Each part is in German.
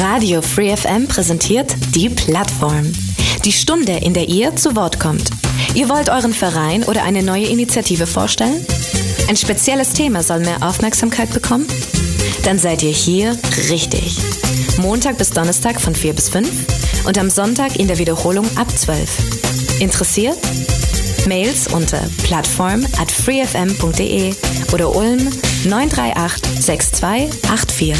Radio Free FM präsentiert die Plattform. Die Stunde, in der ihr zu Wort kommt. Ihr wollt euren Verein oder eine neue Initiative vorstellen? Ein spezielles Thema soll mehr Aufmerksamkeit bekommen? Dann seid ihr hier richtig. Montag bis Donnerstag von 4 bis 5 und am Sonntag in der Wiederholung ab 12. Interessiert? Mails unter plattform@freefm.de oder Ulm 938 6284.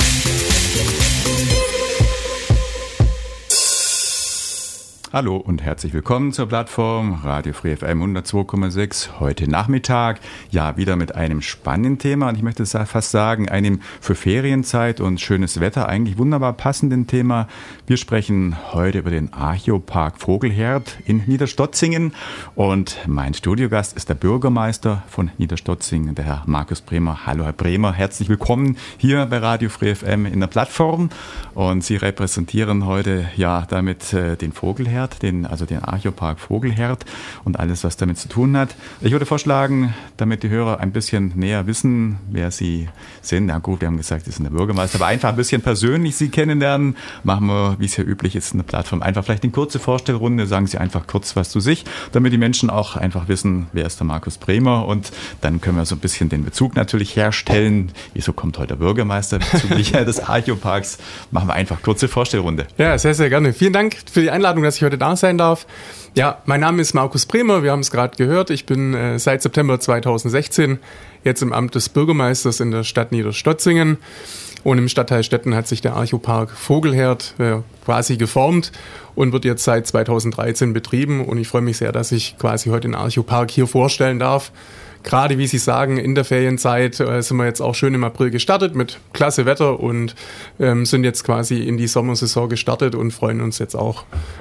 Hallo und herzlich willkommen zur Plattform Radio Free FM 102,6. Heute Nachmittag, ja, wieder mit einem spannenden Thema und ich möchte fast sagen, einem für Ferienzeit und schönes Wetter eigentlich wunderbar passenden Thema. Wir sprechen heute über den Archopark Vogelherd in Niederstotzingen und mein Studiogast ist der Bürgermeister von Niederstotzingen, der Herr Markus Bremer. Hallo Herr Bremer, herzlich willkommen hier bei Radio Free FM in der Plattform und Sie repräsentieren heute ja damit den Vogelherd. Den Archopark Vogelherd und alles, was damit zu tun hat. Ich würde vorschlagen, damit die Hörer ein bisschen näher wissen, wer Sie sind. Ja gut, wir haben gesagt, Sie sind der Bürgermeister, aber einfach ein bisschen persönlich Sie kennenlernen. Machen wir, wie es hier üblich ist, in der Plattform einfach vielleicht eine kurze Vorstellrunde. Sagen Sie einfach kurz was zu sich, damit die Menschen auch einfach wissen, wer ist der Markus Bremer und dann können wir so ein bisschen den Bezug natürlich herstellen. Wieso kommt heute der Bürgermeister bezüglich des Archoparks? Machen wir einfach kurze Vorstellrunde. Ja, sehr, sehr gerne. Vielen Dank für die Einladung, dass ich heute da sein darf. Ja, mein Name ist Markus Bremer, wir haben es gerade gehört. Ich bin seit September 2016 jetzt im Amt des Bürgermeisters in der Stadt Niederstotzingen. Und im Stadtteil Stetten hat sich der Archopark Vogelherd quasi geformt und wird jetzt seit 2013 betrieben. Und ich freue mich sehr, dass ich quasi heute den Archopark hier vorstellen darf. Gerade wie Sie sagen, in der Ferienzeit sind wir jetzt auch schön im April gestartet mit klasse Wetter und sind jetzt quasi in die Sommersaison gestartet und freuen uns jetzt auch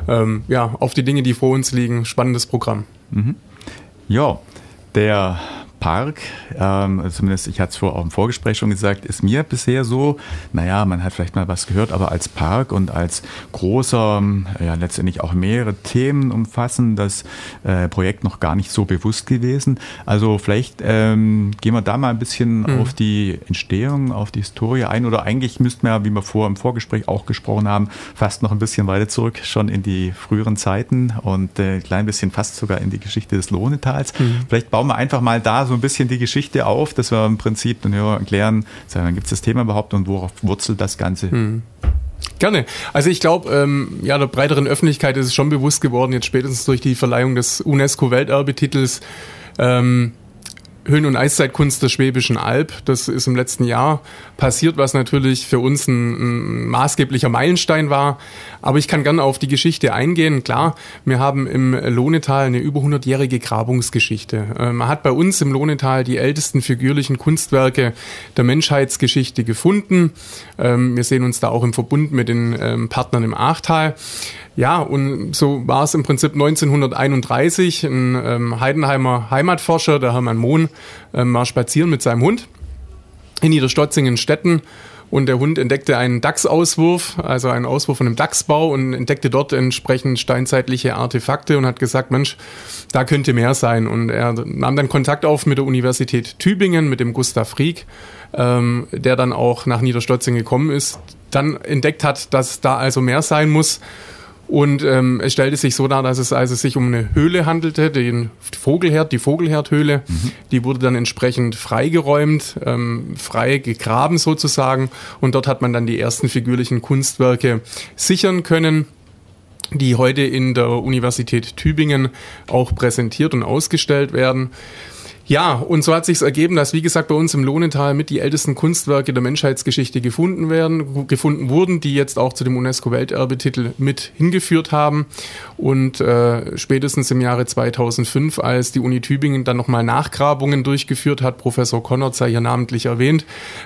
auf die Dinge, die vor uns liegen. Spannendes Programm. Mhm. Ja, der Park, zumindest ich hatte es auch im Vorgespräch schon gesagt, ist mir bisher so, naja, man hat vielleicht mal was gehört, aber als Park und als großer, ja letztendlich auch mehrere Themen umfassen, das Projekt noch gar nicht so bewusst gewesen. Also vielleicht gehen wir da mal ein bisschen auf die Entstehung, auf die Historie ein oder eigentlich müssten wir, wie wir im Vorgespräch auch gesprochen haben, fast noch ein bisschen weiter zurück, schon in die früheren Zeiten und ein klein bisschen fast sogar in die Geschichte des Lohnetals. Vielleicht bauen wir einfach mal da so ein bisschen die Geschichte auf, dass wir im Prinzip den Hörern erklären, dann gibt es das Thema überhaupt und worauf wurzelt das Ganze? Gerne. Also ich glaube, der breiteren Öffentlichkeit ist es schon bewusst geworden, jetzt spätestens durch die Verleihung des UNESCO-Welterbetitels Höhen- und Eiszeitkunst der Schwäbischen Alb. Das ist im letzten Jahr passiert, was natürlich für uns ein maßgeblicher Meilenstein war. Aber ich kann gerne auf die Geschichte eingehen. Klar, wir haben im Lohnetal eine über 100-jährige Grabungsgeschichte. Man hat bei uns im Lohnetal die ältesten figürlichen Kunstwerke der Menschheitsgeschichte gefunden. Wir sehen uns da auch im Verbund mit den Partnern im Aachtal. Ja, und so war es im Prinzip 1931. Ein Heidenheimer Heimatforscher, der Hermann Mohn, war spazieren mit seinem Hund in Niederstotzingen-Stetten und der Hund entdeckte einen Dachsauswurf, also einen Auswurf von einem Dachsbau und entdeckte dort entsprechend steinzeitliche Artefakte und hat gesagt, Mensch, da könnte mehr sein. Und er nahm dann Kontakt auf mit der Universität Tübingen, mit dem Gustav Rieck, der dann auch nach Niederstotzingen gekommen ist, dann entdeckt hat, dass da also mehr sein muss. Und es stellte sich so dar, dass es also sich um eine Höhle handelte, den Vogelherd, die Vogelherdhöhle. Die wurde dann entsprechend freigeräumt, frei gegraben sozusagen. Und dort hat man dann die ersten figürlichen Kunstwerke sichern können, die heute in der Universität Tübingen auch präsentiert und ausgestellt werden. Ja, und so hat sich's ergeben, dass, wie gesagt, bei uns im Lohnetal mit die ältesten Kunstwerke der Menschheitsgeschichte gefunden wurden, die jetzt auch zu dem UNESCO-Welterbetitel mit hingeführt haben. Und spätestens im Jahre 2005, als die Uni Tübingen dann nochmal Nachgrabungen durchgeführt hat, Professor Konnert sei hier namentlich erwähnt,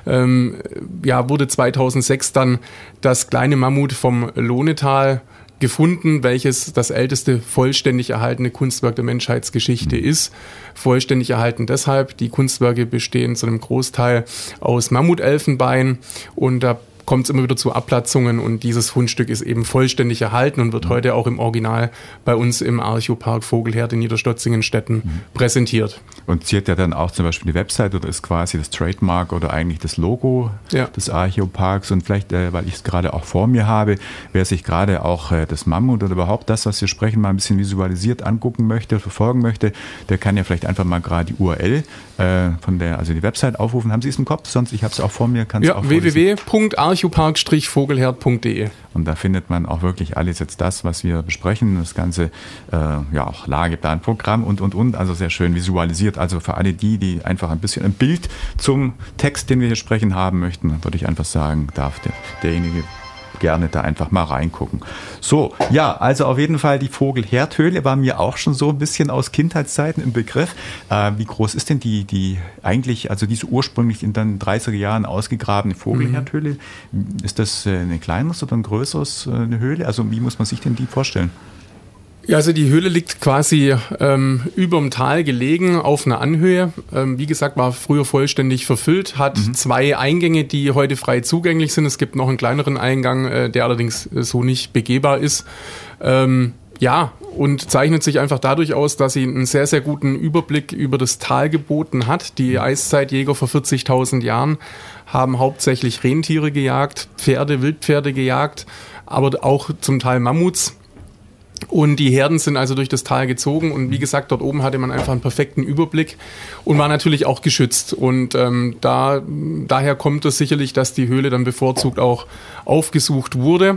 wurde 2006 dann das kleine Mammut vom Lohnetal gefunden, welches das älteste vollständig erhaltene Kunstwerk der Menschheitsgeschichte ist. Vollständig erhalten deshalb, die Kunstwerke bestehen zu einem Großteil aus Mammutelfenbein und da kommt es immer wieder zu Abplatzungen und dieses Fundstück ist eben vollständig erhalten und wird heute auch im Original bei uns im Archäopark Vogelherd in Niederstotzingen-Stetten präsentiert. Und ziert ja dann auch zum Beispiel die Website oder ist quasi das Trademark oder eigentlich das Logo des Archäoparks. Und vielleicht, weil ich es gerade auch vor mir habe, wer sich gerade auch das Mammut oder überhaupt das, was wir sprechen, mal ein bisschen visualisiert angucken möchte, verfolgen möchte, der kann ja vielleicht einfach mal gerade die URL also die Website aufrufen. Haben Sie es im Kopf? Sonst, ich habe es auch vor mir. www.archäopark-vogelherd.de. Und da findet man auch wirklich alles jetzt das, was wir besprechen. Das ganze, auch Lageplan, Programm und. Also sehr schön visualisiert. Also für alle die einfach ein bisschen ein Bild zum Text, den wir hier sprechen, haben möchten, würde ich einfach sagen, darf derjenige gerne da einfach mal reingucken. So, ja, also auf jeden Fall die Vogelherdhöhle war mir auch schon so ein bisschen aus Kindheitszeiten im Begriff. Wie groß ist denn die eigentlich, also diese ursprünglich in den 30er Jahren ausgegrabene Vogelherdhöhle? Ist das eine kleineres oder ein größeres eine Höhle? Also wie muss man sich denn die vorstellen? Ja, also die Höhle liegt quasi überm Tal gelegen auf einer Anhöhe. Wie gesagt, war früher vollständig verfüllt, hat 2 Eingänge, die heute frei zugänglich sind. Es gibt noch einen kleineren Eingang, der allerdings so nicht begehbar ist. Und zeichnet sich einfach dadurch aus, dass sie einen sehr, sehr guten Überblick über das Tal geboten hat. Die Eiszeitjäger vor 40.000 Jahren haben hauptsächlich Rentiere gejagt, Wildpferde gejagt, aber auch zum Teil Mammuts. Und die Herden sind also durch das Tal gezogen und wie gesagt, dort oben hatte man einfach einen perfekten Überblick und war natürlich auch geschützt. Und daher kommt es sicherlich, dass die Höhle dann bevorzugt auch aufgesucht wurde.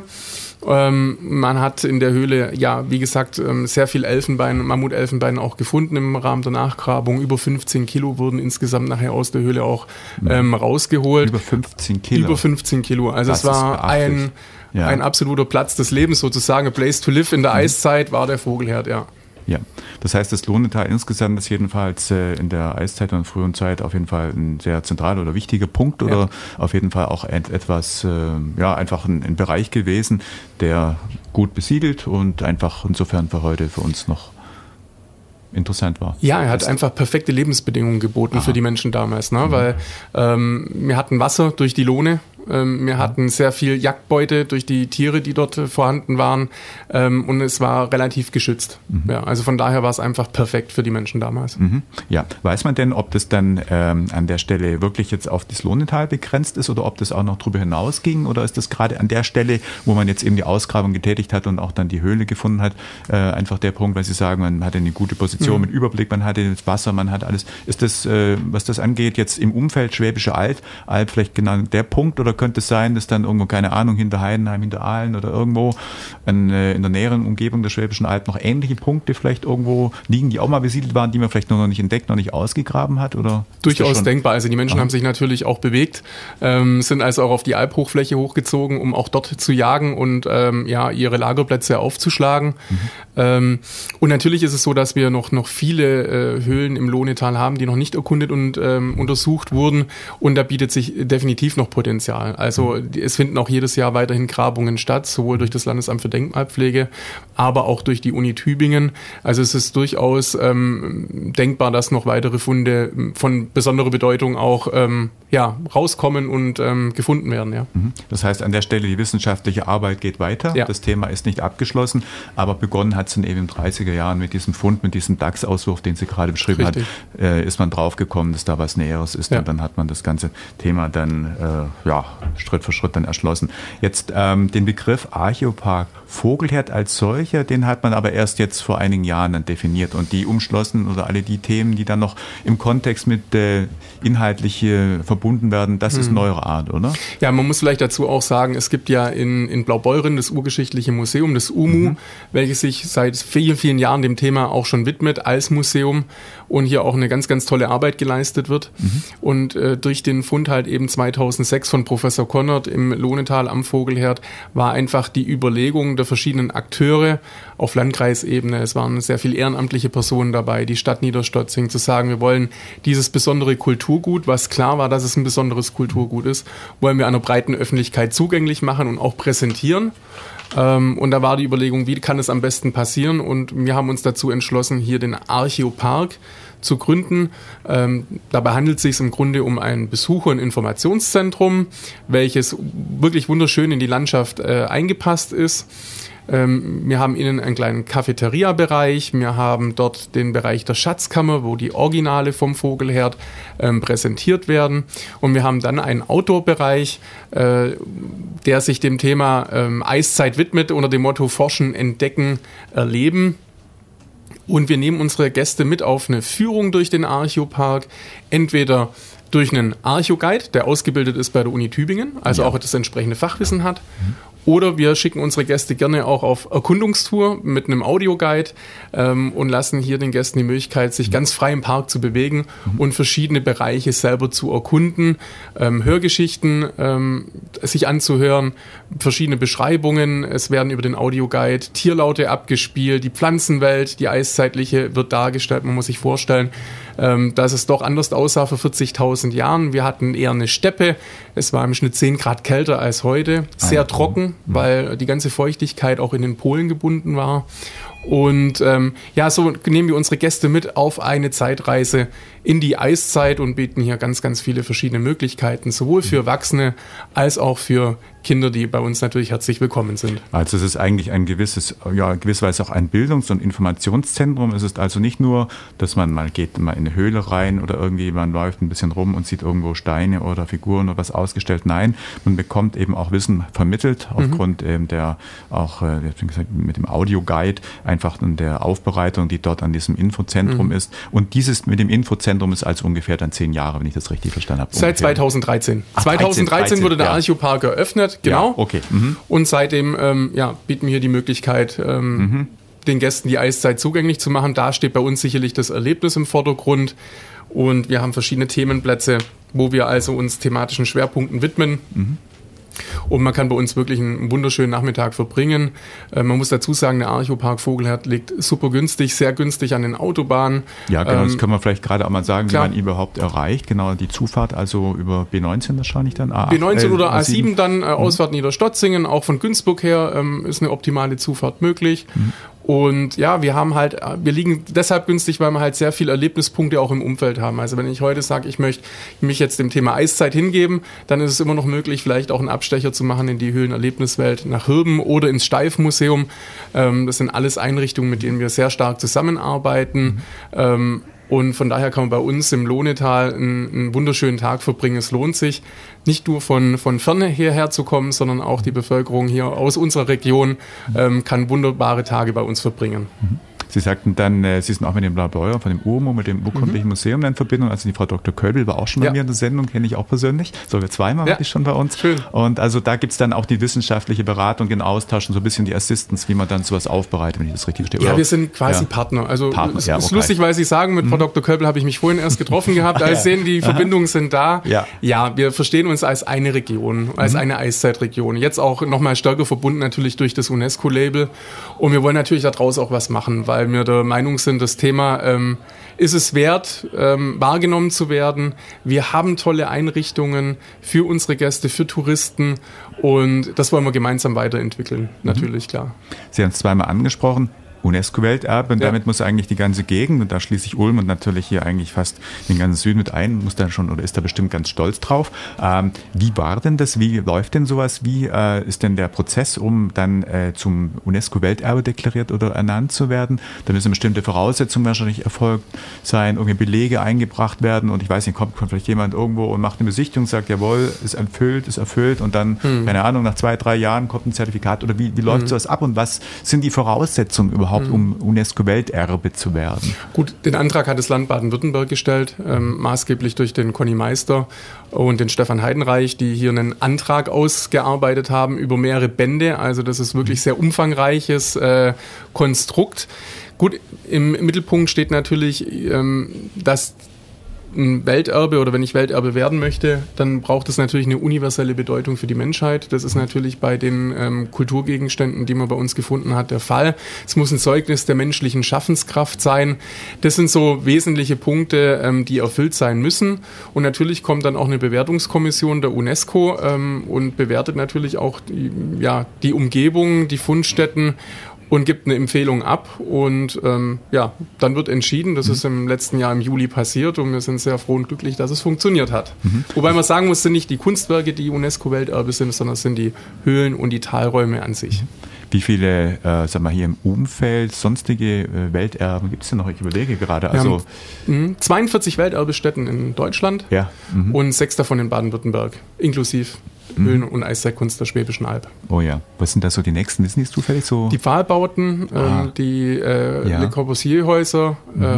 Man hat in der Höhle, wie gesagt, sehr viel Mammutelfenbein auch gefunden im Rahmen der Nachgrabung. Über 15 Kilo wurden insgesamt nachher aus der Höhle auch rausgeholt. Über 15 Kilo? Über 15 Kilo. Also es war ein absoluter Platz des Lebens sozusagen, a place to live in der Eiszeit war der Vogelherd, ja. Ja, das heißt, das Lohnetal insgesamt ist jedenfalls in der Eiszeit und frühen Zeit auf jeden Fall ein sehr zentraler oder wichtiger Punkt oder auf jeden Fall auch etwas, einfach ein Bereich gewesen, der gut besiedelt und einfach insofern für heute für uns noch interessant war. Ja, er hat einfach perfekte Lebensbedingungen geboten für die Menschen damals, weil wir hatten Wasser durch die Lohne. Wir hatten sehr viel Jagdbeute durch die Tiere, die dort vorhanden waren, und es war relativ geschützt. Ja, also von daher war es einfach perfekt für die Menschen damals. Ja, weiß man denn, ob das dann an der Stelle wirklich jetzt auf das Lohnetal begrenzt ist oder ob das auch noch darüber hinausging oder ist das gerade an der Stelle, wo man jetzt eben die Ausgrabung getätigt hat und auch dann die Höhle gefunden hat, einfach der Punkt, weil Sie sagen, man hatte eine gute Position mit Überblick, man hatte das Wasser, man hat alles. Ist das, was das angeht, jetzt im Umfeld Schwäbische Alb vielleicht genau der Punkt oder könnte es sein, dass dann irgendwo, keine Ahnung, hinter Heidenheim, hinter Aalen oder irgendwo in der näheren Umgebung der Schwäbischen Alb noch ähnliche Punkte vielleicht irgendwo liegen, die auch mal besiedelt waren, die man vielleicht noch nicht entdeckt, noch nicht ausgegraben hat? Oder durchaus denkbar. Also die Menschen haben sich natürlich auch bewegt, sind also auch auf die Albhochfläche hochgezogen, um auch dort zu jagen und ihre Lagerplätze aufzuschlagen. Und natürlich ist es so, dass wir noch viele Höhlen im Lohnetal haben, die noch nicht erkundet und untersucht wurden und da bietet sich definitiv noch Potenzial. Also es finden auch jedes Jahr weiterhin Grabungen statt, sowohl durch das Landesamt für Denkmalpflege, aber auch durch die Uni Tübingen. Also es ist durchaus denkbar, dass noch weitere Funde von besonderer Bedeutung auch rauskommen und gefunden werden. Ja. Das heißt, an der Stelle, die wissenschaftliche Arbeit geht weiter. Ja. Das Thema ist nicht abgeschlossen, aber begonnen hat es dann eben in den 30er Jahren mit diesem Fund, mit diesem Dachsauswurf, den Sie gerade beschrieben hat, ist man draufgekommen, dass da was Näheres ist und dann hat man das ganze Thema dann Schritt für Schritt dann erschlossen. Jetzt den Begriff Archäopark Vogelherd als solcher, den hat man aber erst jetzt vor einigen Jahren dann definiert und die umschlossen oder alle die Themen, die dann noch im Kontext mit inhaltlich verbunden werden, das ist neuere Art, oder? Ja, man muss vielleicht dazu auch sagen, es gibt ja in Blaubeuren das Urgeschichtliche Museum, das UMU, welches sich seit vielen, vielen Jahren dem Thema auch schon widmet als Museum und hier auch eine ganz, ganz tolle Arbeit geleistet wird. Und durch den Fund halt eben 2006 von Professor Konrad im Lohnetal am Vogelherd war einfach die Überlegung der verschiedenen Akteure auf Landkreisebene, es waren sehr viele ehrenamtliche Personen dabei, die Stadt Niederstotzing, zu sagen, wir wollen dieses besondere Kulturgut, was klar war, dass es ein besonderes Kulturgut ist, wollen wir einer breiten Öffentlichkeit zugänglich machen und auch präsentieren. Und da war die Überlegung, wie kann es am besten passieren? Und wir haben uns dazu entschlossen, hier den Archäopark zu gründen. Dabei handelt es sich im Grunde um ein Besucher- und Informationszentrum, welches wirklich wunderschön in die Landschaft eingepasst ist. Wir haben innen einen kleinen Cafeteria-Bereich, wir haben dort den Bereich der Schatzkammer, wo die Originale vom Vogelherd präsentiert werden, und wir haben dann einen Outdoor-Bereich, der sich dem Thema Eiszeit widmet, unter dem Motto Forschen, Entdecken, Erleben. Und wir nehmen unsere Gäste mit auf eine Führung durch den Archopark, entweder durch einen Archo-Guide, der ausgebildet ist bei der Uni Tübingen, also auch das entsprechende Fachwissen hat. Oder wir schicken unsere Gäste gerne auch auf Erkundungstour mit einem Audioguide und lassen hier den Gästen die Möglichkeit, sich ganz frei im Park zu bewegen und verschiedene Bereiche selber zu erkunden, Hörgeschichten sich anzuhören, verschiedene Beschreibungen. Es werden über den Audioguide Tierlaute abgespielt, die Pflanzenwelt, die eiszeitliche wird dargestellt. Man muss sich vorstellen, dass es doch anders aussah vor 40.000 Jahren. Wir hatten eher eine Steppe. Es war im Schnitt 10 Grad kälter als heute. Sehr trocken, weil die ganze Feuchtigkeit auch in den Polen gebunden war. Und so nehmen wir unsere Gäste mit auf eine Zeitreise in die Eiszeit und bieten hier ganz, ganz viele verschiedene Möglichkeiten, sowohl für Erwachsene als auch für Kinder, die bei uns natürlich herzlich willkommen sind. Also es ist eigentlich ein gewisses, gewisserweise auch ein Bildungs- und Informationszentrum. Es ist also nicht nur, dass man geht mal in eine Höhle rein oder irgendwie man läuft ein bisschen rum und sieht irgendwo Steine oder Figuren oder was ausgestellt. Nein, man bekommt eben auch Wissen vermittelt aufgrund der auch mit dem Audioguide einfach der Aufbereitung, die dort an diesem Infozentrum ist. Und dieses mit dem Infozentrum ist also ungefähr dann 10 Jahre, wenn ich das richtig verstanden habe. Seit 2013. 2013 wurde der Archopark eröffnet. Genau. Ja, okay. Und seitdem bieten wir hier die Möglichkeit, den Gästen die Eiszeit zugänglich zu machen. Da steht bei uns sicherlich das Erlebnis im Vordergrund. Und wir haben verschiedene Themenplätze, wo wir also uns thematischen Schwerpunkten widmen. Und man kann bei uns wirklich einen wunderschönen Nachmittag verbringen. Man muss dazu sagen, der Archopark Vogelherd liegt super günstig, sehr günstig an den Autobahnen. Ja, genau, das können wir vielleicht gerade auch mal sagen, klar. Wie man überhaupt erreicht. Genau, die Zufahrt also über B19 wahrscheinlich dann. B19 oder A7 dann, Ausfahrt Niederstotzingen, auch von Günzburg her ist eine optimale Zufahrt möglich. Und ja, wir liegen deshalb günstig, weil wir halt sehr viele Erlebnispunkte auch im Umfeld haben. Also wenn ich heute sage, ich möchte mich jetzt dem Thema Eiszeit hingeben, dann ist es immer noch möglich, vielleicht auch einen Abstecher zu machen in die Höhlenerlebniswelt nach Hirben oder ins Steif-Museum. Das sind alles Einrichtungen, mit denen wir sehr stark zusammenarbeiten. Und von daher kann man bei uns im Lohnetal einen wunderschönen Tag verbringen. Es lohnt sich, nicht nur von ferne hierher zu kommen, sondern auch die Bevölkerung hier aus unserer Region kann wunderbare Tage bei uns verbringen. Sie sagten dann, Sie sind auch mit dem Blaubeuer von dem UMO, mit dem Urkundlichen Museum in Verbindung. Also die Frau Dr. Köbel war auch schon bei mir in der Sendung, kenne ich auch persönlich. Sogar zweimal war die schon bei uns. Schön. Und also da gibt es dann auch die wissenschaftliche Beratung, den Austausch und so ein bisschen die Assistance, wie man dann sowas aufbereitet, wenn ich das richtig verstehe. Ja, wir sind quasi Partner. Also es ist okay. lustig, weil Sie sagen, mit Frau Dr. Köbel habe ich mich vorhin erst getroffen gehabt. Also sehen, die Verbindungen sind da. Ja, wir verstehen uns als eine Region, als eine Eiszeitregion. Jetzt auch nochmal stärker verbunden natürlich durch das UNESCO-Label. Und wir wollen natürlich daraus auch was machen, weil wir der Meinung sind, das Thema ist es wert, wahrgenommen zu werden. Wir haben tolle Einrichtungen für unsere Gäste, für Touristen, und das wollen wir gemeinsam weiterentwickeln, natürlich, klar. Sie haben es zweimal angesprochen. UNESCO-Welterbe, und damit muss eigentlich die ganze Gegend, und da schließe ich Ulm und natürlich hier eigentlich fast den ganzen Süden mit ein, muss dann schon oder ist da bestimmt ganz stolz drauf. Wie war denn das? Wie läuft denn sowas? Wie ist denn der Prozess, um dann zum UNESCO-Welterbe deklariert oder ernannt zu werden? Da müssen bestimmte Voraussetzungen wahrscheinlich erfolgt sein, irgendwie Belege eingebracht werden, und ich weiß nicht, kommt vielleicht jemand irgendwo und macht eine Besichtigung, sagt, jawohl, ist erfüllt, und dann, keine Ahnung, nach 2-3 Jahren kommt ein Zertifikat, oder wie läuft sowas ab, und was sind die Voraussetzungen überhaupt, um UNESCO-Welterbe zu werden? Gut, den Antrag hat das Land Baden-Württemberg gestellt, maßgeblich durch den Conny Meister und den Stefan Heidenreich, die hier einen Antrag ausgearbeitet haben über mehrere Bände. Also das ist wirklich sehr umfangreiches Konstrukt. Gut, im Mittelpunkt steht natürlich, dass ein Welterbe, oder wenn ich Welterbe werden möchte, dann braucht es natürlich eine universelle Bedeutung für die Menschheit. Das ist natürlich bei den Kulturgegenständen, die man bei uns gefunden hat, der Fall. Es muss ein Zeugnis der menschlichen Schaffenskraft sein. Das sind so wesentliche Punkte, die erfüllt sein müssen. Und natürlich kommt dann auch eine Bewertungskommission der UNESCO und bewertet natürlich auch die Umgebung, die Fundstätten. und gibt eine Empfehlung ab und dann wird entschieden. Das ist im letzten Jahr im Juli passiert und wir sind sehr froh und glücklich, dass es funktioniert hat. Wobei man sagen muss, es sind nicht die Kunstwerke, die UNESCO-Welterbe sind, sondern es sind die Höhlen und die Talräume an sich. Wie viele, hier im Umfeld, sonstige Welterben gibt es denn noch? Ich überlege gerade. Wir haben 42 Welterbestätten in Deutschland und 6 davon in Baden-Württemberg, inklusive Höhlen- und Eiszeitkunst der Schwäbischen Alb. Oh ja. Was sind da so die nächsten? Wissen die zufällig so? Die Pfahlbauten, die Le Corbusier-Häuser,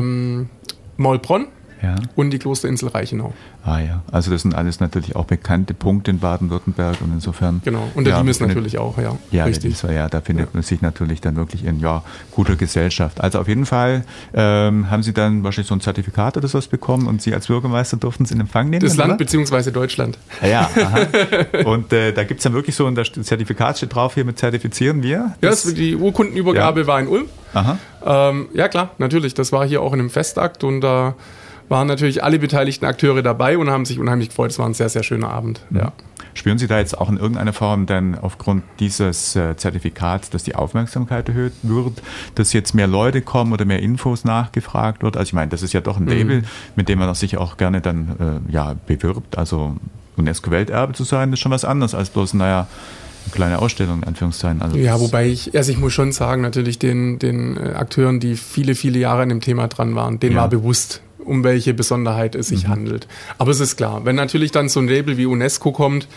Maulbronn und die Klosterinsel Reichenau. Ah ja, also das sind alles natürlich auch bekannte Punkte in Baden-Württemberg und insofern... Genau, und der Limes natürlich auch, Ja, richtig. Da findet man sich natürlich dann wirklich in guter Gesellschaft. Also auf jeden Fall haben Sie dann wahrscheinlich so ein Zertifikat oder sowas bekommen und Sie als Bürgermeister durften es in Empfang nehmen? Das Land bzw. Deutschland. Ja, aha. Und da gibt es dann wirklich so, und das Zertifikat steht drauf, hier mit zertifizieren wir? Die Urkundenübergabe war in Ulm. Aha. Ja klar, natürlich, das war hier auch in einem Festakt und da waren natürlich alle beteiligten Akteure dabei und haben sich unheimlich gefreut. Es war ein sehr, sehr schöner Abend. Ja. Spüren Sie da jetzt auch in irgendeiner Form dann aufgrund dieses Zertifikats, dass die Aufmerksamkeit erhöht wird, dass jetzt mehr Leute kommen oder mehr Infos nachgefragt wird? Also ich meine, das ist ja doch ein Label, mit dem man sich auch gerne dann bewirbt. Also UNESCO-Welterbe zu sein, ist schon was anderes als bloß, eine kleine Ausstellung, in Anführungszeichen. Also wobei ich muss schon sagen, natürlich den Akteuren, die viele, viele Jahre an dem Thema dran waren, denen war bewusst, um welche Besonderheit es sich handelt. Aber es ist klar, wenn natürlich dann so ein Label wie UNESCO kommt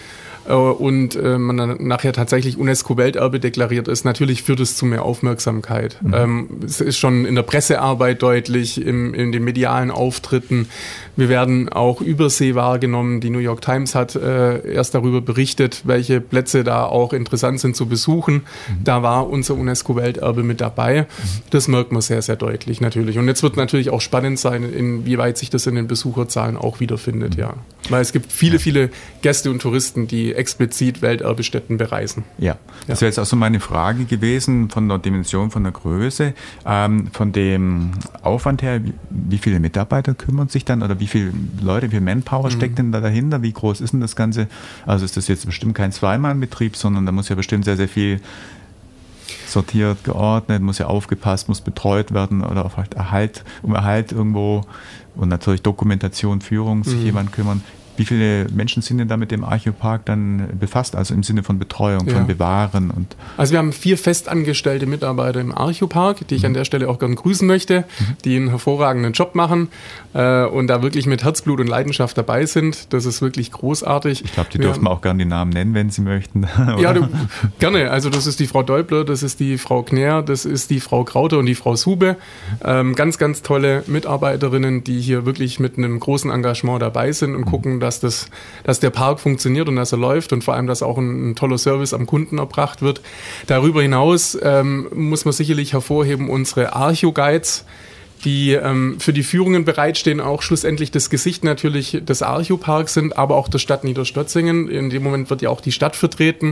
und man dann nachher tatsächlich UNESCO-Welterbe deklariert ist, natürlich führt es zu mehr Aufmerksamkeit. Es ist schon in der Pressearbeit deutlich, in den medialen Auftritten. Wir werden auch übersee wahrgenommen. Die New York Times hat erst darüber berichtet, welche Plätze da auch interessant sind zu besuchen. Da war unser UNESCO-Welterbe mit dabei. Das merkt man sehr, sehr deutlich natürlich. Und jetzt wird natürlich auch spannend sein, inwieweit sich das in den Besucherzahlen auch wiederfindet. Ja. Weil es gibt viele, viele Gäste und Touristen, die explizit Welterbestätten bereisen. Ja, das wäre jetzt auch so meine Frage gewesen, von der Dimension, von der Größe, von dem Aufwand her, wie viele Mitarbeiter kümmern sich dann oder wie viele Leute, wie viel Manpower steckt denn da dahinter? Wie groß ist denn das Ganze? Also ist das jetzt bestimmt kein Zweimann-Betrieb, sondern da muss ja bestimmt sehr, sehr viel sortiert, geordnet, muss ja aufgepasst, muss betreut werden oder auch vielleicht Erhalt irgendwo und natürlich Dokumentation, Führung, sich jemand kümmern. Wie viele Menschen sind denn da mit dem Archäopark dann befasst, also im Sinne von Betreuung, von Bewahren? Also wir haben 4 festangestellte Mitarbeiter im Archäopark, die ich an der Stelle auch gerne grüßen möchte, die einen hervorragenden Job machen und da wirklich mit Herzblut und Leidenschaft dabei sind. Das ist wirklich großartig. Ich glaube, die dürfen auch gerne die Namen nennen, wenn sie möchten. Ja, gerne. Also das ist die Frau Deubler, das ist die Frau Knär, das ist die Frau Krauter und die Frau Sube. Ganz, ganz tolle Mitarbeiterinnen, die hier wirklich mit einem großen Engagement dabei sind und gucken, dass der Park funktioniert und dass er läuft und vor allem, dass auch ein toller Service am Kunden erbracht wird. Darüber hinaus muss man sicherlich hervorheben, unsere Archäo-Guides, die für die Führungen bereitstehen, auch schlussendlich das Gesicht natürlich des Archäoparks sind, aber auch der Stadt Niederstotzingen. In dem Moment wird ja auch die Stadt vertreten.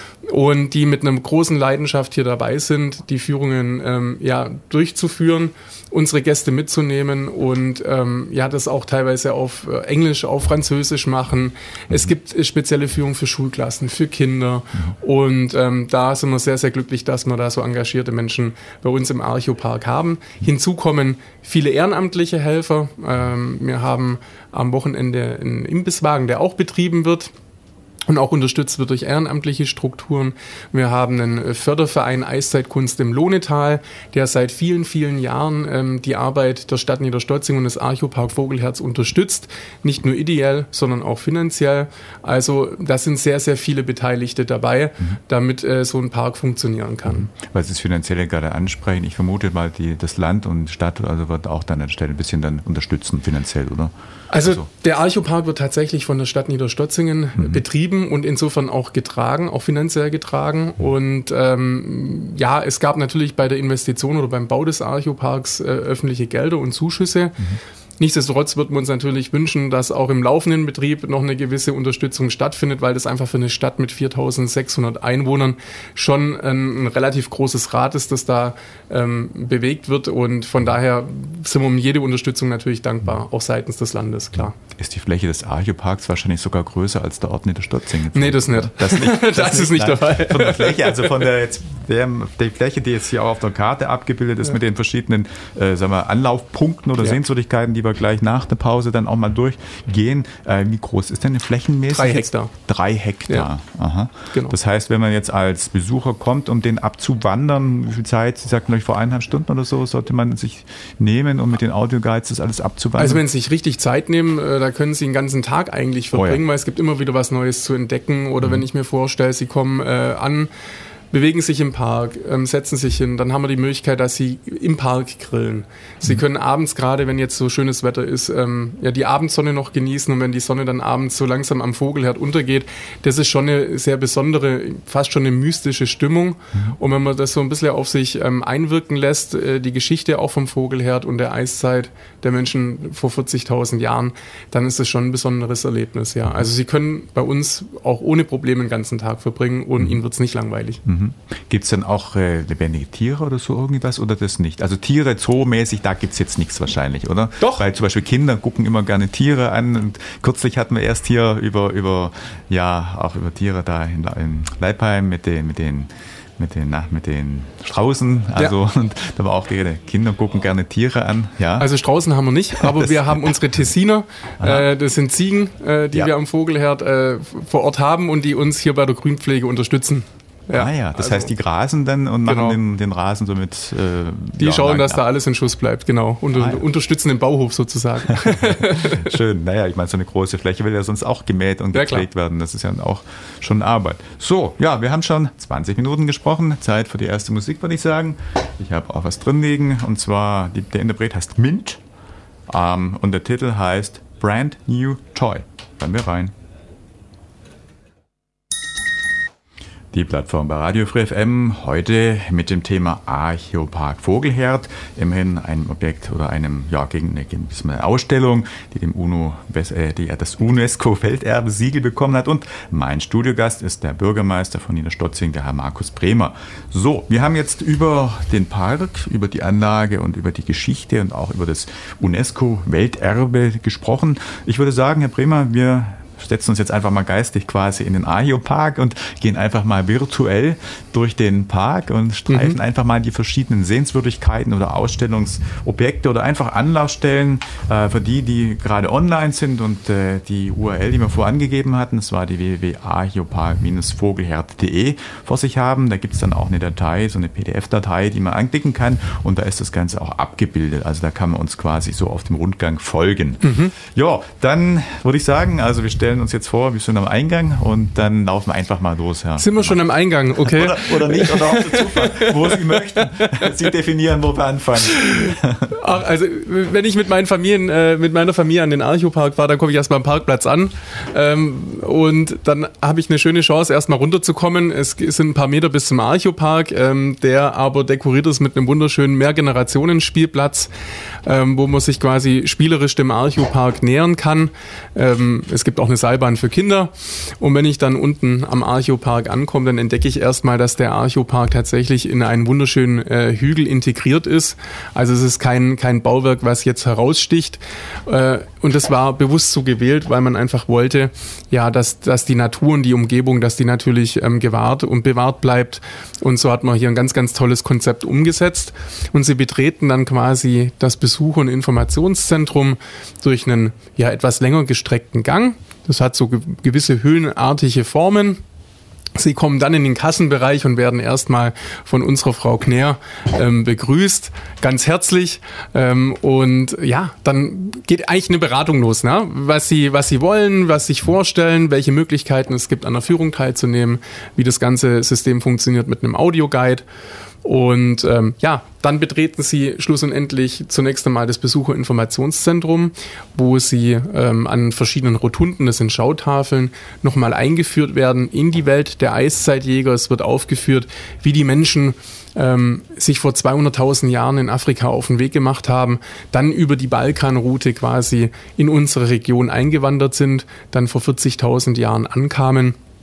Und die mit einer großen Leidenschaft hier dabei sind, die Führungen durchzuführen, unsere Gäste mitzunehmen und das auch teilweise auf Englisch, auf Französisch machen. Es gibt spezielle Führungen für Schulklassen, für Kinder und da sind wir sehr, sehr glücklich, dass wir da so engagierte Menschen bei uns im Archäopark haben. Hinzu kommen viele ehrenamtliche Helfer. Wir haben am Wochenende einen Imbisswagen, der auch betrieben wird und auch unterstützt wird durch ehrenamtliche Strukturen. Wir haben einen Förderverein Eiszeitkunst im Lohnetal, der seit vielen, vielen Jahren die Arbeit der Stadt Niederstotzingen und des Archäopark Vogelherz unterstützt. Nicht nur ideell, sondern auch finanziell. Also da sind sehr, sehr viele Beteiligte dabei, damit so ein Park funktionieren kann. Weil Sie das Finanzielle gerade ansprechen, ich vermute mal, das Land und Stadt wird auch dann an der Stelle ein bisschen dann unterstützen finanziell, oder? Also der Archäopark wird tatsächlich von der Stadt Niederstotzingen betrieben und insofern auch getragen, auch finanziell getragen. Und es gab natürlich bei der Investition oder beim Bau des Archäoparks öffentliche Gelder und Zuschüsse. Nichtsdestotrotz würden wir uns natürlich wünschen, dass auch im laufenden Betrieb noch eine gewisse Unterstützung stattfindet, weil das einfach für eine Stadt mit 4.600 Einwohnern schon ein relativ großes Rad ist, das da bewegt wird. Und von daher sind wir um jede Unterstützung natürlich dankbar, auch seitens des Landes, klar. Ist die Fläche des Archäoparks wahrscheinlich sogar größer als der Ort Niederstotzingen? Nee, das nicht. Das ist nicht der Fall. Von der Fläche, also von der, jetzt die Fläche, die jetzt hier auch auf der Karte abgebildet ist, mit den verschiedenen Anlaufpunkten oder Sehenswürdigkeiten, die wir gleich nach der Pause dann auch mal durchgehen. Wie groß ist denn flächenmäßig? 3 Hektar. 3 Hektar. Ja. Aha. Genau. Das heißt, wenn man jetzt als Besucher kommt, um den abzuwandern, wie viel Zeit, Sie sagten vor 1,5 Stunden oder so, sollte man sich nehmen, um mit den Audioguides das alles abzuwandern? Also wenn Sie sich richtig Zeit nehmen, da können Sie den ganzen Tag eigentlich verbringen, weil es gibt immer wieder was Neues zu entdecken. Oder wenn ich mir vorstelle, Sie kommen an, bewegen sich im Park, setzen sich hin, dann haben wir die Möglichkeit, dass Sie im Park grillen. Sie können abends, gerade wenn jetzt so schönes Wetter ist, die Abendsonne noch genießen, und wenn die Sonne dann abends so langsam am Vogelherd untergeht, das ist schon eine sehr besondere, fast schon eine mystische Stimmung. Und wenn man das so ein bisschen auf sich einwirken lässt, die Geschichte auch vom Vogelherd und der Eiszeit der Menschen vor 40.000 Jahren, dann ist das schon ein besonderes Erlebnis. Ja. Also Sie können bei uns auch ohne Probleme den ganzen Tag verbringen und Ihnen wird es nicht langweilig. Gibt es denn auch lebendige Tiere oder so irgendwas oder das nicht? Also Tiere, zoomäßig, da gibt es jetzt nichts wahrscheinlich, oder? Doch. Weil zum Beispiel Kinder gucken immer gerne Tiere an. Und kürzlich hatten wir erst hier über Tiere da in Leipheim mit den Straußen, und da war auch die Rede, Kinder gucken gerne Tiere an. Ja. Also Straußen haben wir nicht, aber wir haben unsere Tessiner, das sind Ziegen, die wir am Vogelherd vor Ort haben und die uns hier bei der Grünpflege unterstützen. Ja. Das heißt, die grasen dann und machen den Rasen so mit... die schauen, dass da alles in Schuss bleibt, genau. Und unterstützen den Bauhof sozusagen. Schön. Ich meine, so eine große Fläche will ja sonst auch gemäht und gepflegt werden. Das ist ja auch schon Arbeit. So, wir haben schon 20 Minuten gesprochen. Zeit für die erste Musik, würde ich sagen. Ich habe auch was drin liegen. Und zwar, der Interpret heißt Mint. Und der Titel heißt Brand New Toy. Hören wir rein. Die Plattform bei Radio Free FM, heute mit dem Thema Archäopark Vogelherd. Immerhin ein Objekt oder eine Ausstellung, die das UNESCO-Welterbe-Siegel bekommen hat. Und mein Studiogast ist der Bürgermeister von Niederstotzing, der Herr Markus Bremer. So, wir haben jetzt über den Park, über die Anlage und über die Geschichte und auch über das UNESCO-Welterbe gesprochen. Ich würde sagen, Herr Bremer, wir setzen uns jetzt einfach mal geistig quasi in den Archäopark und gehen einfach mal virtuell durch den Park und streifen einfach mal die verschiedenen Sehenswürdigkeiten oder Ausstellungsobjekte oder einfach Anlaufstellen für die gerade online sind. Und die URL, die wir vorangegeben hatten, das war die www.archäopark-vogelherd.de vor sich haben. Da gibt es dann auch eine Datei, so eine PDF-Datei, die man anklicken kann, und da ist das Ganze auch abgebildet. Also da kann man uns quasi so auf dem Rundgang folgen. Ja, dann würde ich sagen, also wir stellen uns jetzt vor, wir sind am Eingang und dann laufen wir einfach mal los. Ja. Sind wir schon am Eingang, okay? Oder nicht, oder auch zu Zufall, wo Sie möchten. Sie definieren, wo wir anfangen. Also wenn ich mit meiner Familie an den Archäopark fahre, dann komme ich erstmal am Parkplatz an und dann habe ich eine schöne Chance, erstmal runterzukommen. Es sind ein paar Meter bis zum Archäopark, der aber dekoriert ist mit einem wunderschönen Mehrgenerationen-Spielplatz, wo man sich quasi spielerisch dem Archäopark nähern kann. Es gibt auch eine Seilbahn für Kinder. Und wenn ich dann unten am Archäopark ankomme, dann entdecke ich erstmal, dass der Archäopark tatsächlich in einen wunderschönen Hügel integriert ist. Also es ist kein Bauwerk, was jetzt heraussticht. Und das war bewusst so gewählt, weil man einfach wollte, dass die Natur und die Umgebung, dass die natürlich gewahrt und bewahrt bleibt. Und so hat man hier ein ganz, ganz tolles Konzept umgesetzt. Und sie betreten dann quasi das Besucher- und Informationszentrum durch einen etwas länger gestreckten Gang. Das hat so gewisse höhlenartige Formen. Sie kommen dann in den Kassenbereich und werden erstmal von unserer Frau Knär begrüßt, ganz herzlich. Und dann geht eigentlich eine Beratung los, ne? Was sie wollen, was sich vorstellen, welche Möglichkeiten es gibt, an der Führung teilzunehmen, wie das ganze System funktioniert mit einem Audioguide. Und dann betreten Sie schlussendlich zunächst einmal das Besucherinformationszentrum, wo Sie an verschiedenen Rotunden, das sind Schautafeln, nochmal eingeführt werden in die Welt der Eiszeitjäger. Es wird aufgeführt, wie die Menschen sich vor 200.000 Jahren in Afrika auf den Weg gemacht haben, dann über die Balkanroute quasi in unsere Region eingewandert sind, dann vor 40.000 Jahren ankamen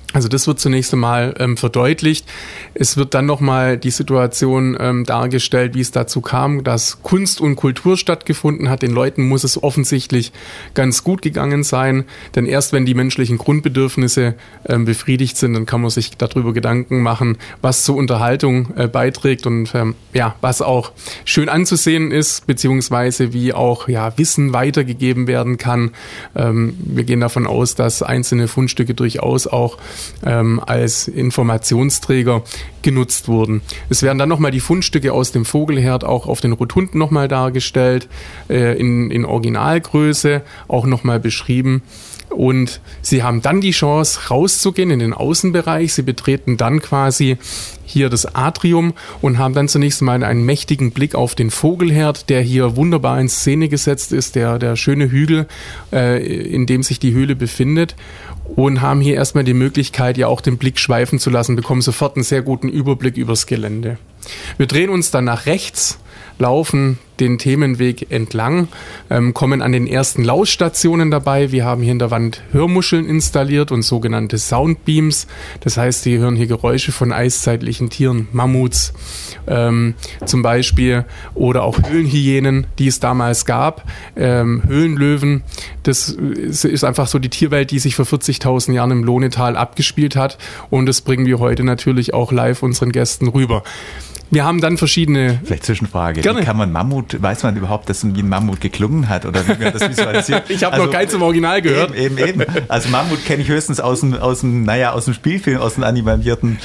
Also das wird zunächst einmal verdeutlicht. Es wird dann nochmal die Situation dargestellt, wie es dazu kam, dass Kunst und Kultur stattgefunden hat. Den Leuten muss es offensichtlich ganz gut gegangen sein, denn erst wenn die menschlichen Grundbedürfnisse befriedigt sind, dann kann man sich darüber Gedanken machen, was zur Unterhaltung beiträgt und was auch schön anzusehen ist, beziehungsweise wie auch Wissen weitergegeben werden kann. Wir gehen davon aus, dass einzelne Fundstücke durchaus auch als Informationsträger genutzt wurden. Es werden dann nochmal die Fundstücke aus dem Vogelherd auch auf den Rotunden nochmal dargestellt, in Originalgröße auch nochmal beschrieben. Und Sie haben dann die Chance, rauszugehen in den Außenbereich. Sie betreten dann quasi hier das Atrium und haben dann zunächst mal einen mächtigen Blick auf den Vogelherd, der hier wunderbar in Szene gesetzt ist, der schöne Hügel, in dem sich die Höhle befindet. Und haben hier erstmal die Möglichkeit, ja auch den Blick schweifen zu lassen, bekommen sofort einen sehr guten Überblick übers Gelände. Wir drehen uns dann nach rechts, laufen den Themenweg entlang, kommen an den ersten Lausstationen dabei. Wir haben hier in der Wand Hörmuscheln installiert und sogenannte Soundbeams. Das heißt, Sie hören hier Geräusche von eiszeitlichen Tieren, Mammuts zum Beispiel, oder auch Höhlenhyänen, die es damals gab, Höhlenlöwen. Das ist einfach so die Tierwelt, die sich vor 40.000 Jahren im Lohnetal abgespielt hat, und das bringen wir heute natürlich auch live unseren Gästen rüber. Wir haben dann verschiedene... Vielleicht Zwischenfrage. Gerne. Wie kann man Mammut, weiß man überhaupt, dass wie ein Mammut geklungen hat oder wie man das visualisiert? Ich habe noch keins im Original gehört. Eben. Also Mammut kenne ich höchstens aus dem Spielfilm, aus dem animierten,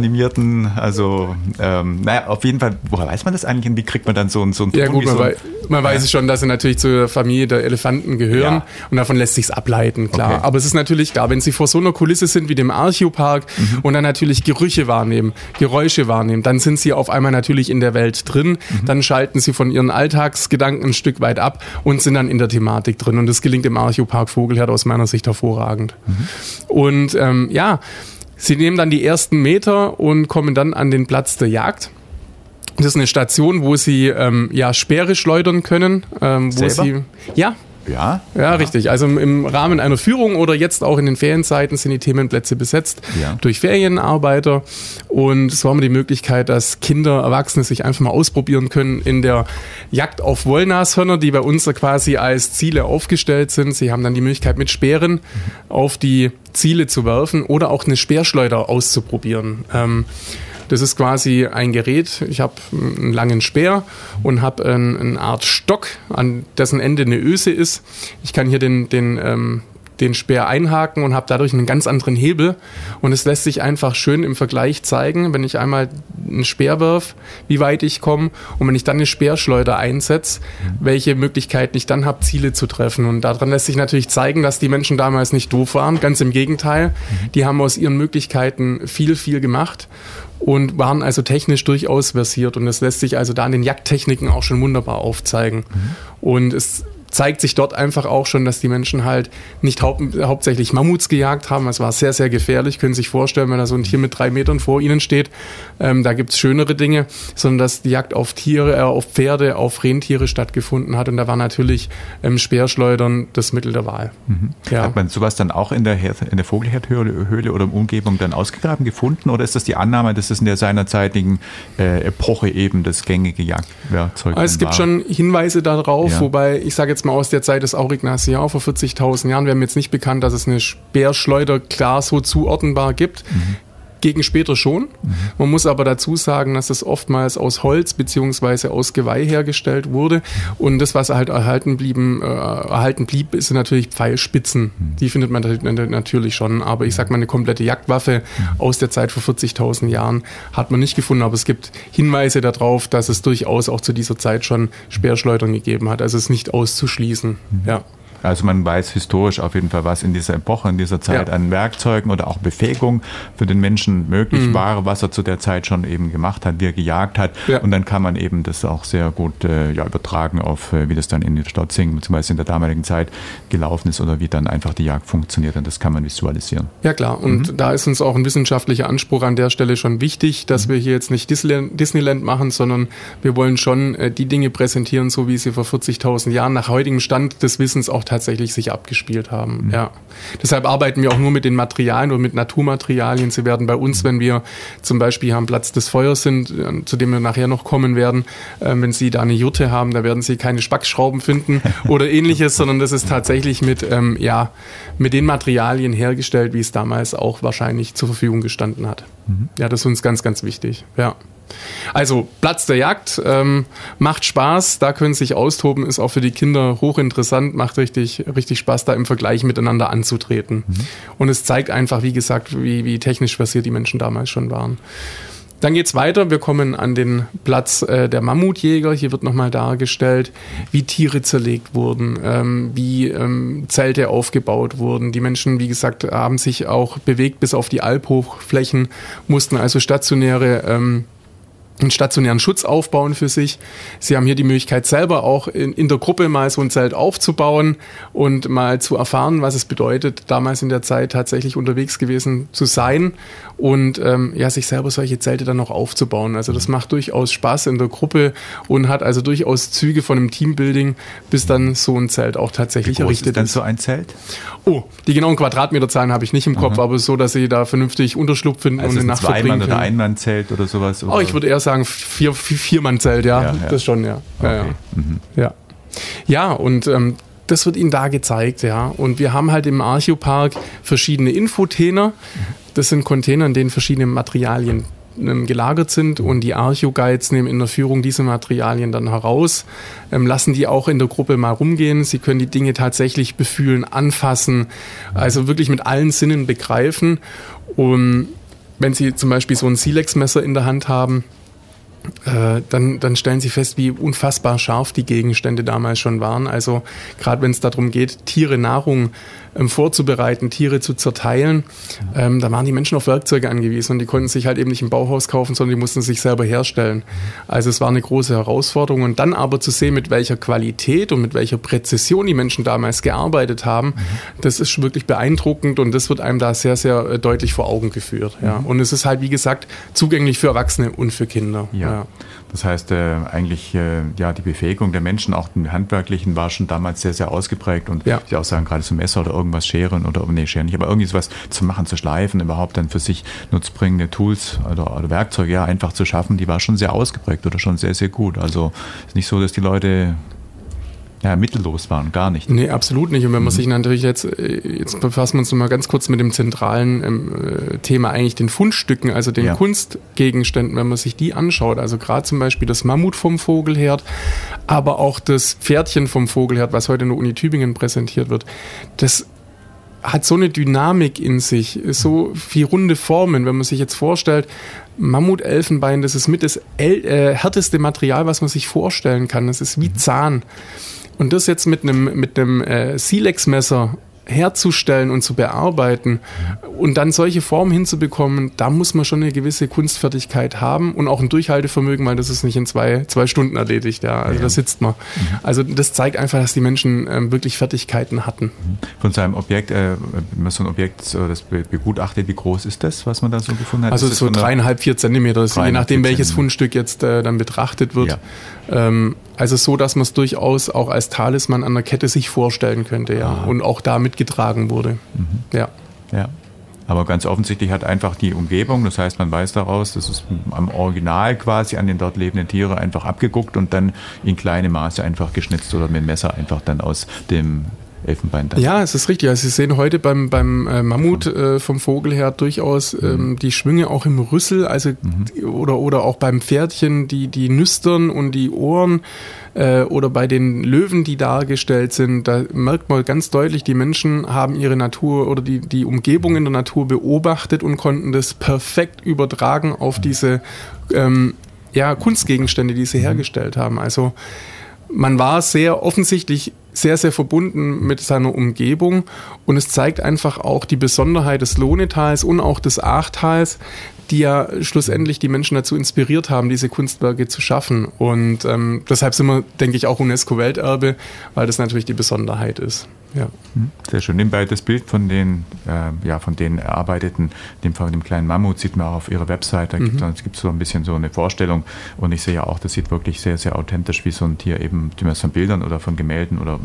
also auf jeden Fall, woher weiß man das eigentlich und wie kriegt man dann so ein Ton? Ja gut, man weiß schon, dass sie natürlich zur Familie der Elefanten gehören und davon lässt sich's ableiten, klar. Okay. Aber es ist natürlich klar, wenn Sie vor so einer Kulisse sind wie dem Archeopark und dann natürlich Gerüche wahrnehmen, Geräusche wahrnehmen, dann sind Sie auf einmal natürlich in der Welt drin, dann schalten Sie von Ihren Alltagsgedanken ein Stück weit ab und sind dann in der Thematik drin, und das gelingt im Archeopark Vogelherd aus meiner Sicht hervorragend. Und Sie nehmen dann die ersten Meter und kommen dann an den Platz der Jagd. Das ist eine Station, wo Sie Speere schleudern können. Ja, richtig. Also im Rahmen einer Führung oder jetzt auch in den Ferienzeiten sind die Themenplätze besetzt durch Ferienarbeiter. Und so haben wir die Möglichkeit, dass Kinder, Erwachsene sich einfach mal ausprobieren können in der Jagd auf Wollnashörner, die bei uns quasi als Ziele aufgestellt sind. Sie haben dann die Möglichkeit, mit Speeren auf die Ziele zu werfen oder auch eine Speerschleuder auszuprobieren. Das ist quasi ein Gerät. Ich habe einen langen Speer und habe eine Art Stock, an dessen Ende eine Öse ist. Ich kann hier den Speer einhaken und habe dadurch einen ganz anderen Hebel. Und es lässt sich einfach schön im Vergleich zeigen, wenn ich einmal einen Speer wirf, wie weit ich komme. Und wenn ich dann eine Speerschleuder einsetze, welche Möglichkeiten ich dann habe, Ziele zu treffen. Und daran lässt sich natürlich zeigen, dass die Menschen damals nicht doof waren. Ganz im Gegenteil. Die haben aus ihren Möglichkeiten viel gemacht und waren also technisch durchaus versiert. Und das lässt sich also da an den Jagdtechniken auch schon wunderbar aufzeigen. Und es zeigt sich dort einfach auch schon, dass die Menschen halt nicht hauptsächlich Mammuts gejagt haben. Es war sehr, sehr gefährlich. Können Sie sich vorstellen, wenn da so ein Tier mit 3 Metern vor Ihnen steht, da gibt's schönere Dinge, sondern dass die Jagd auf Tiere, auf Pferde, auf Rentiere stattgefunden hat. Und da war natürlich Speerschleudern das Mittel der Wahl. Ja. Hat man sowas dann auch in der Vogelherdhöhle oder Umgebung dann ausgegraben gefunden? Oder ist das die Annahme, dass das in der seinerzeitigen Epoche eben das gängige Jagdwerkzeug war? Es gibt schon Hinweise darauf, wobei ich sage jetzt mal aus der Zeit des Aurignacien vor 40.000 Jahren wäre mir jetzt nicht bekannt, dass es eine Speerschleuder klar so zuordnenbar gibt. Gegen später schon. Man muss aber dazu sagen, dass es oftmals aus Holz beziehungsweise aus Geweih hergestellt wurde. Und das, was halt erhalten blieb, ist natürlich Pfeilspitzen. Die findet man natürlich schon. Aber ich sag mal, eine komplette Jagdwaffe aus der Zeit vor 40.000 Jahren hat man nicht gefunden. Aber es gibt Hinweise darauf, dass es durchaus auch zu dieser Zeit schon Speerschleudern gegeben hat. Also es ist nicht auszuschließen. Ja. Also man weiß historisch auf jeden Fall, was in dieser Epoche, in dieser Zeit an Werkzeugen oder auch Befähigung für den Menschen möglich war, was er zu der Zeit schon eben gemacht hat, wie er gejagt hat. Ja. Und dann kann man eben das auch sehr gut übertragen auf, wie das dann in den Stottsingen beziehungsweise in der damaligen Zeit gelaufen ist oder wie dann einfach die Jagd funktioniert. Und das kann man visualisieren. Ja klar, und da ist uns auch ein wissenschaftlicher Anspruch an der Stelle schon wichtig, dass wir hier jetzt nicht Disneyland machen, sondern wir wollen schon die Dinge präsentieren, so wie sie vor 40.000 Jahren nach heutigem Stand des Wissens auch tatsächlich sich abgespielt haben. Ja. Deshalb arbeiten wir auch nur mit den Materialien oder mit Naturmaterialien. Sie werden bei uns, wenn wir zum Beispiel am Platz des Feuers sind, zu dem wir nachher noch kommen werden, wenn Sie da eine Jurte haben, da werden Sie keine Spackschrauben finden oder ähnliches, sondern das ist tatsächlich mit den Materialien hergestellt, wie es damals auch wahrscheinlich zur Verfügung gestanden hat. Ja, das ist uns ganz, ganz wichtig. Ja. Also Platz der Jagd, macht Spaß, da können Sie sich austoben, ist auch für die Kinder hochinteressant, macht richtig, richtig Spaß, da im Vergleich miteinander anzutreten. Und es zeigt einfach, wie gesagt, wie technisch versiert die Menschen damals schon waren. Dann geht's weiter, wir kommen an den Platz der Mammutjäger. Hier wird nochmal dargestellt, wie Tiere zerlegt wurden, wie Zelte aufgebaut wurden. Die Menschen, wie gesagt, haben sich auch bewegt bis auf die Albhochflächen, mussten also einen stationären Schutz aufbauen für sich. Sie haben hier die Möglichkeit, selber auch in der Gruppe mal so ein Zelt aufzubauen und mal zu erfahren, was es bedeutet, damals in der Zeit tatsächlich unterwegs gewesen zu sein und sich selber solche Zelte dann auch aufzubauen. Also das macht durchaus Spaß in der Gruppe und hat also durchaus Züge von einem Teambuilding, bis dann so ein Zelt auch tatsächlich errichtet ist. Wie groß ist dann so ein Zelt? Oh, die genauen Quadratmeterzahlen habe ich nicht im Kopf, aber so, dass Sie da vernünftig Unterschlupf finden und eine Nacht verbringen können. Also ein Zwei-Mann- oder Ein-Mann-Zelt oder sowas? Oder? Oh, ich würde eher sagen Vier-Mann-Zelt, ja. Das schon, ja. Okay. Ja, und das wird Ihnen da gezeigt, ja. Und wir haben halt im Archopark verschiedene Infotainer. Das sind Container, in denen verschiedene Materialien gelagert sind und die Archo-Guides nehmen in der Führung diese Materialien dann heraus, lassen die auch in der Gruppe mal rumgehen. Sie können die Dinge tatsächlich befühlen, anfassen, also wirklich mit allen Sinnen begreifen. Und wenn Sie zum Beispiel so ein Silex-Messer in der Hand haben, dann stellen Sie fest, wie unfassbar scharf die Gegenstände damals schon waren. Also gerade wenn es darum geht, Tiere Nahrung vorzubereiten, Tiere zu zerteilen, da waren die Menschen auf Werkzeuge angewiesen und die konnten sich halt eben nicht im Bauhaus kaufen, sondern die mussten sich selber herstellen. Also es war eine große Herausforderung und dann aber zu sehen, mit welcher Qualität und mit welcher Präzision die Menschen damals gearbeitet haben, das ist wirklich beeindruckend und das wird einem da sehr, sehr deutlich vor Augen geführt. Ja. Und es ist halt, wie gesagt, zugänglich für Erwachsene und für Kinder. Ja. Das heißt, die Befähigung der Menschen, auch den Handwerklichen, war schon damals sehr, sehr ausgeprägt. Und ich auch sagen, gerade so Messer oder irgendwas scheren Scheren nicht, aber irgendwie was zu machen, zu schleifen, überhaupt dann für sich nutzbringende Tools oder Werkzeuge einfach zu schaffen, die war schon sehr ausgeprägt oder schon sehr, sehr gut. Also es ist nicht so, dass die Leute mittellos waren, gar nicht. Nee, absolut nicht. Und wenn man sich natürlich jetzt befassen wir uns nochmal ganz kurz mit dem zentralen Thema eigentlich den Fundstücken, also den Kunstgegenständen, wenn man sich die anschaut, also gerade zum Beispiel das Mammut vom Vogelherd, aber auch das Pferdchen vom Vogelherd, was heute in der Uni Tübingen präsentiert wird, das hat so eine Dynamik in sich, so viel runde Formen, wenn man sich jetzt vorstellt, Mammutelfenbein, das ist mit das härteste Material, was man sich vorstellen kann, das ist wie Zahn. Und das jetzt mit einem Silex-Messer herzustellen und zu bearbeiten und dann solche Formen hinzubekommen, da muss man schon eine gewisse Kunstfertigkeit haben und auch ein Durchhaltevermögen, weil das ist nicht in zwei Stunden erledigt. Ja. Also da sitzt man. Also das zeigt einfach, dass die Menschen wirklich Fertigkeiten hatten. Von seinem Objekt, wenn man so ein Objekt das begutachtet, wie groß ist das, was man da so gefunden hat? Also so 3,5, 4 Zentimeter, je nachdem welches Fundstück jetzt dann betrachtet wird. Ja. Also so, dass man es durchaus auch als Talisman an der Kette sich vorstellen könnte, und auch da mitgetragen wurde. Ja. Aber ganz offensichtlich hat einfach die Umgebung, das heißt, man weiß daraus, das ist am Original quasi an den dort lebenden Tieren einfach abgeguckt und dann in kleine Maße einfach geschnitzt oder mit dem Messer einfach dann aus dem Elfenbein. Ja, es ist richtig. Also Sie sehen heute beim Mammut vom Vogelherd durchaus die Schwünge auch im Rüssel, also oder auch beim Pferdchen die Nüstern und die Ohren oder bei den Löwen, die dargestellt sind. Da merkt man ganz deutlich, die Menschen haben ihre Natur oder die Umgebung in der Natur beobachtet und konnten das perfekt übertragen auf diese Kunstgegenstände, die sie hergestellt haben. Also man war sehr offensichtlich sehr, sehr verbunden mit seiner Umgebung und es zeigt einfach auch die Besonderheit des Lohnetals und auch des Achtals, die ja schlussendlich die Menschen dazu inspiriert haben, diese Kunstwerke zu schaffen. Und deshalb sind wir, denke ich, auch UNESCO-Welterbe, weil das natürlich die Besonderheit ist. Ja. Sehr schön. Nebenbei das Bild von den erarbeiteten, von dem kleinen Mammut sieht man auch auf ihrer Website. Da gibt es so ein bisschen so eine Vorstellung. Und ich sehe ja auch, das sieht wirklich sehr, sehr authentisch wie so ein Tier, eben, die man es von Bildern oder von Gemälden oder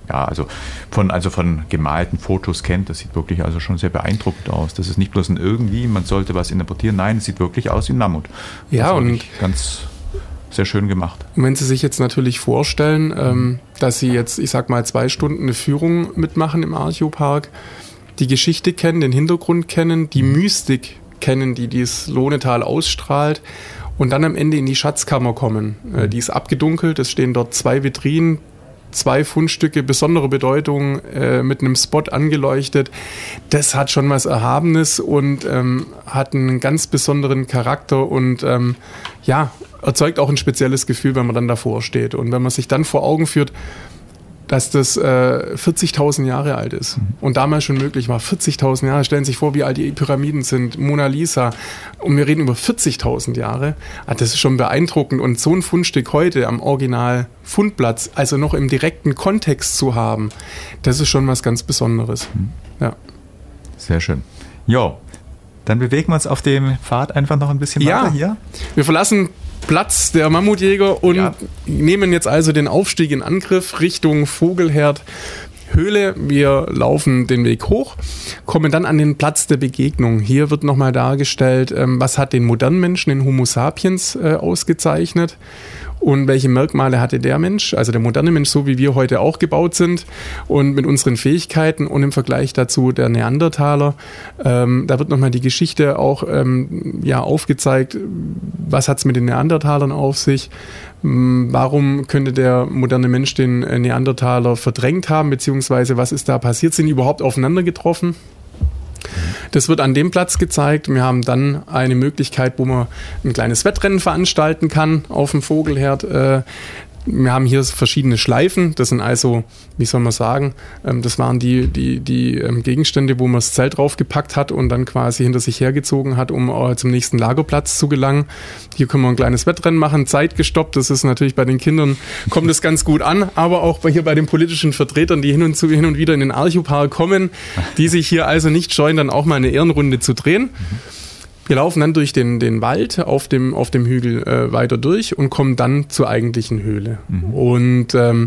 von gemalten Fotos kennt. Das sieht wirklich also schon sehr beeindruckend aus. Das ist nicht bloß man sollte was interpretieren. Nein, es sieht wirklich aus wie ein Mammut. Ja, und ganz sehr schön gemacht. Und wenn Sie sich jetzt natürlich vorstellen, dass Sie jetzt, ich sag mal, 2 Stunden eine Führung mitmachen im Archopark, die Geschichte kennen, den Hintergrund kennen, die Mystik kennen, die dieses Lohnetal ausstrahlt und dann am Ende in die Schatzkammer kommen. Die ist abgedunkelt, es stehen dort 2 Vitrinen, 2 Fundstücke besonderer Bedeutung mit einem Spot angeleuchtet. Das hat schon was Erhabenes und hat einen ganz besonderen Charakter und erzeugt auch ein spezielles Gefühl, wenn man dann davor steht. Und wenn man sich dann vor Augen führt, dass das 40.000 Jahre alt ist und damals schon möglich war. 40.000 Jahre, stellen Sie sich vor, wie alt die Pyramiden sind, Mona Lisa. Und wir reden über 40.000 Jahre. Das ist schon beeindruckend. Und so ein Fundstück heute am Original-Fundplatz, also noch im direkten Kontext zu haben, das ist schon was ganz Besonderes. Ja. Sehr schön. Jo, dann bewegen wir uns auf dem Pfad einfach noch ein bisschen weiter hier. Wir verlassen Platz der Mammutjäger und nehmen jetzt also den Aufstieg in Angriff Richtung Vogelherd Höhle. Wir laufen den Weg hoch, kommen dann an den Platz der Begegnung. Hier wird nochmal dargestellt, was hat den modernen Menschen, den Homo sapiens, ausgezeichnet und welche Merkmale hatte der Mensch, also der moderne Mensch, so wie wir heute auch gebaut sind und mit unseren Fähigkeiten und im Vergleich dazu der Neandertaler. Da wird nochmal die Geschichte auch aufgezeigt, was hat es mit den Neandertalern auf sich, warum könnte der moderne Mensch den Neandertaler verdrängt haben, beziehungsweise was ist da passiert, sind die überhaupt aufeinander getroffen? Das wird an dem Platz gezeigt. Wir haben dann eine Möglichkeit, wo man ein kleines Wettrennen veranstalten kann auf dem Vogelherd. Wir haben hier verschiedene Schleifen. Das sind also, wie soll man sagen, das waren die Gegenstände, wo man das Zelt draufgepackt hat und dann quasi hinter sich hergezogen hat, um zum nächsten Lagerplatz zu gelangen. Hier können wir ein kleines Wettrennen machen, Zeit gestoppt. Das ist natürlich bei den Kindern, kommt das ganz gut an, aber auch hier bei den politischen Vertretern, die hin und wieder in den Archopark kommen, die sich hier also nicht scheuen, dann auch mal eine Ehrenrunde zu drehen. Wir laufen dann durch den Wald auf dem Hügel weiter durch und kommen dann zur eigentlichen Höhle. Und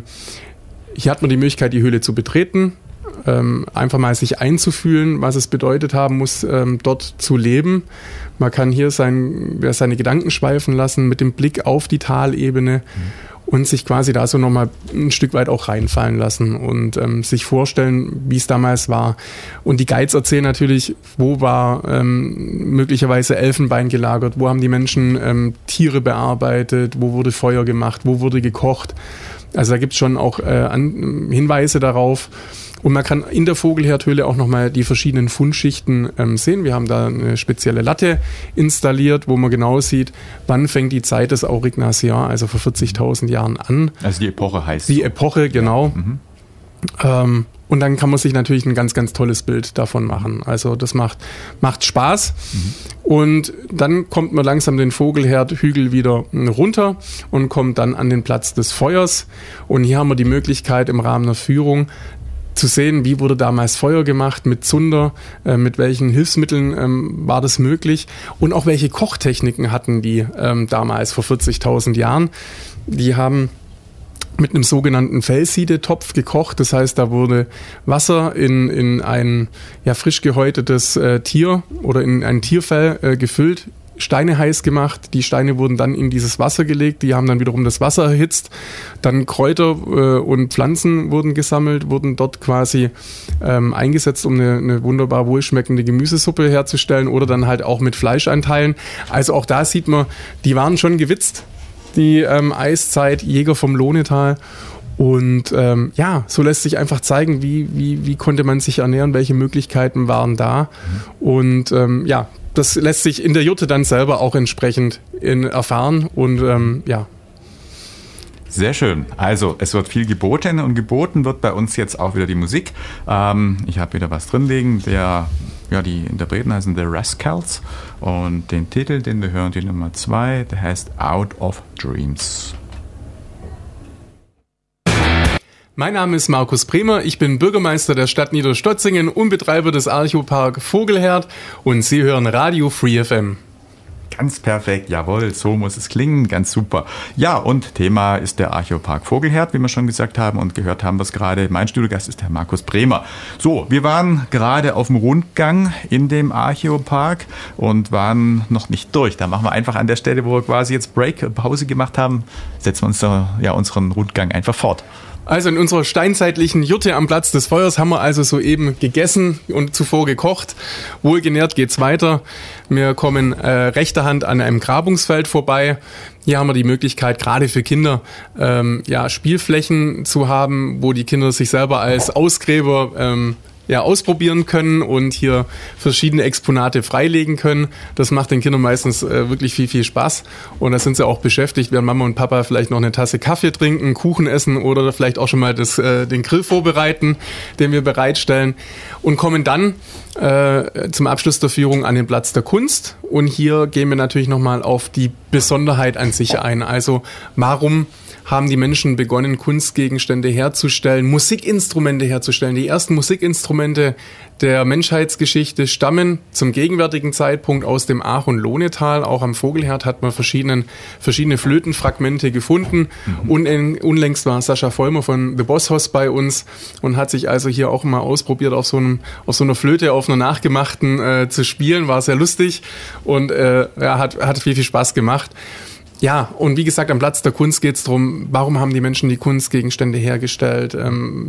hier hat man die Möglichkeit, die Höhle zu betreten, einfach mal sich einzufühlen, was es bedeutet haben muss, dort zu leben. Man kann hier seine Gedanken schweifen lassen mit dem Blick auf die Talebene und sich quasi da so nochmal ein Stück weit auch reinfallen lassen und sich vorstellen, wie es damals war. Und die Guides erzählen natürlich, wo war möglicherweise Elfenbein gelagert, wo haben die Menschen Tiere bearbeitet, wo wurde Feuer gemacht, wo wurde gekocht. Also da gibt es schon auch Hinweise darauf. Und man kann in der Vogelherdhöhle auch nochmal die verschiedenen Fundschichten sehen. Wir haben da eine spezielle Latte installiert, wo man genau sieht, wann fängt die Zeit des Aurignaciens, also vor 40.000 Jahren an. Also die Epoche heißt Die Epoche, genau. Ja. Und dann kann man sich natürlich ein ganz, ganz tolles Bild davon machen. Also das macht Spaß. Und dann kommt man langsam den Vogelherdhügel wieder runter und kommt dann an den Platz des Feuers. Und hier haben wir die Möglichkeit im Rahmen der Führung zu sehen, wie wurde damals Feuer gemacht, mit Zunder, mit welchen Hilfsmitteln war das möglich und auch welche Kochtechniken hatten die damals vor 40.000 Jahren. Die haben mit einem sogenannten Fellsiedetopf gekocht, das heißt, da wurde Wasser in ein frisch gehäutetes Tier oder in ein Tierfell gefüllt, Steine heiß gemacht, die Steine wurden dann in dieses Wasser gelegt, die haben dann wiederum das Wasser erhitzt, dann Kräuter und Pflanzen wurden gesammelt, wurden dort quasi eingesetzt, um eine wunderbar wohlschmeckende Gemüsesuppe herzustellen oder dann halt auch mit Fleischeinteilen. Also auch da sieht man, die waren schon gewitzt, die Eiszeit-Jäger vom Lohnetal. Und so lässt sich einfach zeigen, wie konnte man sich ernähren, welche Möglichkeiten waren da. Und das lässt sich in der Jurte dann selber auch entsprechend erfahren und Sehr schön. Also es wird viel geboten und geboten wird bei uns jetzt auch wieder die Musik. Ich habe wieder was drin liegen. Die Interpreten heißen The Rascals und den Titel, den wir hören, die Nummer 2, der heißt Out of Dreams. Mein Name ist Markus Bremer, ich bin Bürgermeister der Stadt Niederstotzingen und Betreiber des Archopark Vogelherd und Sie hören Radio Free FM. Ganz perfekt, jawohl, so muss es klingen, ganz super. Ja, und Thema ist der Archopark Vogelherd, wie wir schon gesagt haben und gehört haben wir es gerade. Mein Studiogast ist der Markus Bremer. So, wir waren gerade auf dem Rundgang in dem Archopark und waren noch nicht durch. Da machen wir einfach an der Stelle, wo wir quasi jetzt Pause gemacht haben, setzen wir uns unseren Rundgang einfach fort. Also in unserer steinzeitlichen Jurte am Platz des Feuers haben wir also soeben gegessen und zuvor gekocht. Wohlgenährt geht's weiter. Wir kommen rechter Hand an einem Grabungsfeld vorbei. Hier haben wir die Möglichkeit, gerade für Kinder Spielflächen zu haben, wo die Kinder sich selber als Ausgräber ausprobieren können und hier verschiedene Exponate freilegen können. Das macht den Kindern meistens wirklich viel, viel Spaß. Und da sind sie auch beschäftigt, während Mama und Papa vielleicht noch eine Tasse Kaffee trinken, Kuchen essen oder vielleicht auch schon mal den Grill vorbereiten, den wir bereitstellen. Und kommen dann zum Abschluss der Führung an den Platz der Kunst. Und hier gehen wir natürlich nochmal auf die Besonderheit an sich ein. Also warum haben die Menschen begonnen, Kunstgegenstände herzustellen, Musikinstrumente herzustellen. Die ersten Musikinstrumente der Menschheitsgeschichte stammen zum gegenwärtigen Zeitpunkt aus dem Aach- und Lohnetal. Auch am Vogelherd hat man verschiedene Flötenfragmente gefunden. Unlängst war Sascha Vollmer von The Boss Hoss bei uns und hat sich also hier auch mal ausprobiert, auf so einer Flöte, auf einer nachgemachten zu spielen. War sehr lustig und hat viel, viel Spaß gemacht. Ja, und wie gesagt, am Platz der Kunst geht es darum, warum haben die Menschen die Kunstgegenstände hergestellt,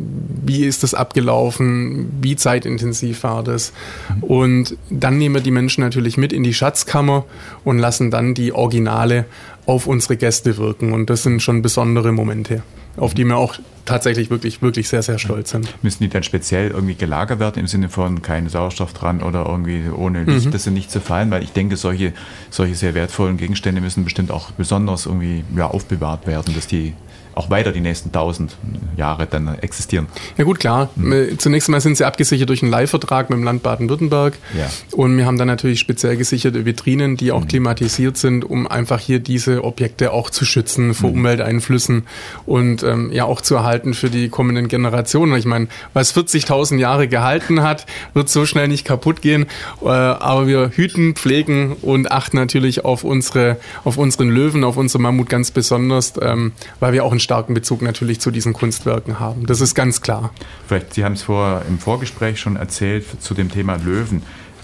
wie ist das abgelaufen, wie zeitintensiv war das. Und dann nehmen wir die Menschen natürlich mit in die Schatzkammer und lassen dann die Originale auf unsere Gäste wirken. Und das sind schon besondere Momente, auf die wir auch tatsächlich wirklich, wirklich sehr, sehr stolz sind. Müssen die dann speziell irgendwie gelagert werden, im Sinne von kein Sauerstoff dran oder irgendwie ohne Licht, dass sie nicht zerfallen? Weil ich denke, solche sehr wertvollen Gegenstände müssen bestimmt auch besonders irgendwie aufbewahrt werden, dass die auch weiter die nächsten 1000 Jahre dann existieren. Ja gut, klar. Zunächst einmal sind sie abgesichert durch einen Leihvertrag mit dem Land Baden-Württemberg. Ja. Und wir haben dann natürlich speziell gesicherte Vitrinen, die auch klimatisiert sind, um einfach hier diese Objekte auch zu schützen vor Umwelteinflüssen und auch zu erhalten für die kommenden Generationen. Ich meine, was 40.000 Jahre gehalten hat, wird so schnell nicht kaputt gehen. Aber wir hüten, pflegen und achten natürlich auf unseren Löwen, auf unseren Mammut ganz besonders, weil wir auch einen starken Bezug natürlich zu diesen Kunstwerken haben. Das ist ganz klar. Vielleicht, Sie haben es im Vorgespräch schon erzählt zu dem Thema Löwen.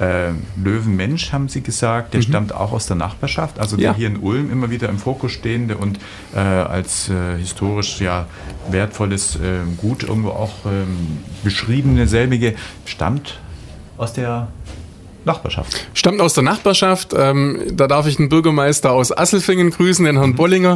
Löwenmensch, haben Sie gesagt, der stammt auch aus der Nachbarschaft, also der hier in Ulm immer wieder im Fokus stehende und als historisch wertvolles Gut irgendwo auch beschriebene selbige, stammt aus der Nachbarschaft. Stammt aus der Nachbarschaft. Da darf ich den Bürgermeister aus Asselfingen grüßen, den Herrn Bollinger.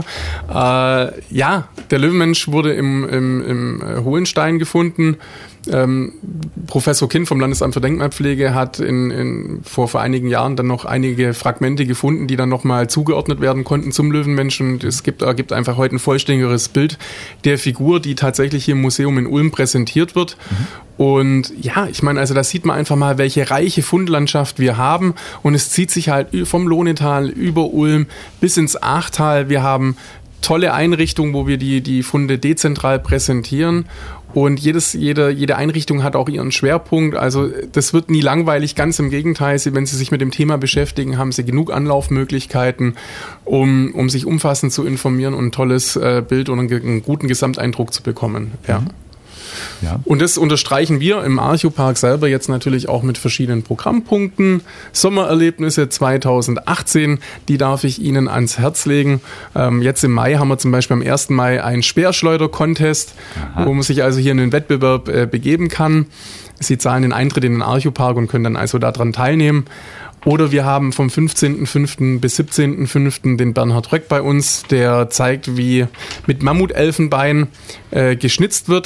Der Löwenmensch wurde im Hohenstein gefunden. Professor Kind vom Landesamt für Denkmalpflege hat vor einigen Jahren dann noch einige Fragmente gefunden, die dann nochmal zugeordnet werden konnten zum Löwenmenschen. Und es gibt einfach heute ein vollständigeres Bild der Figur, die tatsächlich hier im Museum in Ulm präsentiert wird. Und ich meine, also da sieht man einfach mal, welche reiche Fundlandschaft wir haben. Und es zieht sich halt vom Lohnetal über Ulm bis ins Aachtal. Wir haben tolle Einrichtungen, wo wir die Funde dezentral präsentieren. Und jede Einrichtung hat auch ihren Schwerpunkt. Also das wird nie langweilig, ganz im Gegenteil. Wenn Sie sich mit dem Thema beschäftigen, haben Sie genug Anlaufmöglichkeiten, um sich umfassend zu informieren und ein tolles Bild und einen guten Gesamteindruck zu bekommen. Ja. Ja. Und das unterstreichen wir im Archopark selber jetzt natürlich auch mit verschiedenen Programmpunkten. Sommererlebnisse 2018, die darf ich Ihnen ans Herz legen. Jetzt im Mai haben wir zum Beispiel am 1. Mai einen Speerschleuder-Contest, wo man sich also hier in den Wettbewerb begeben kann. Sie zahlen den Eintritt in den Archopark und können dann also daran teilnehmen. Oder wir haben vom 15.05. bis 17.05. den Bernhard Röck bei uns, der zeigt, wie mit Mammutelfenbein geschnitzt wird.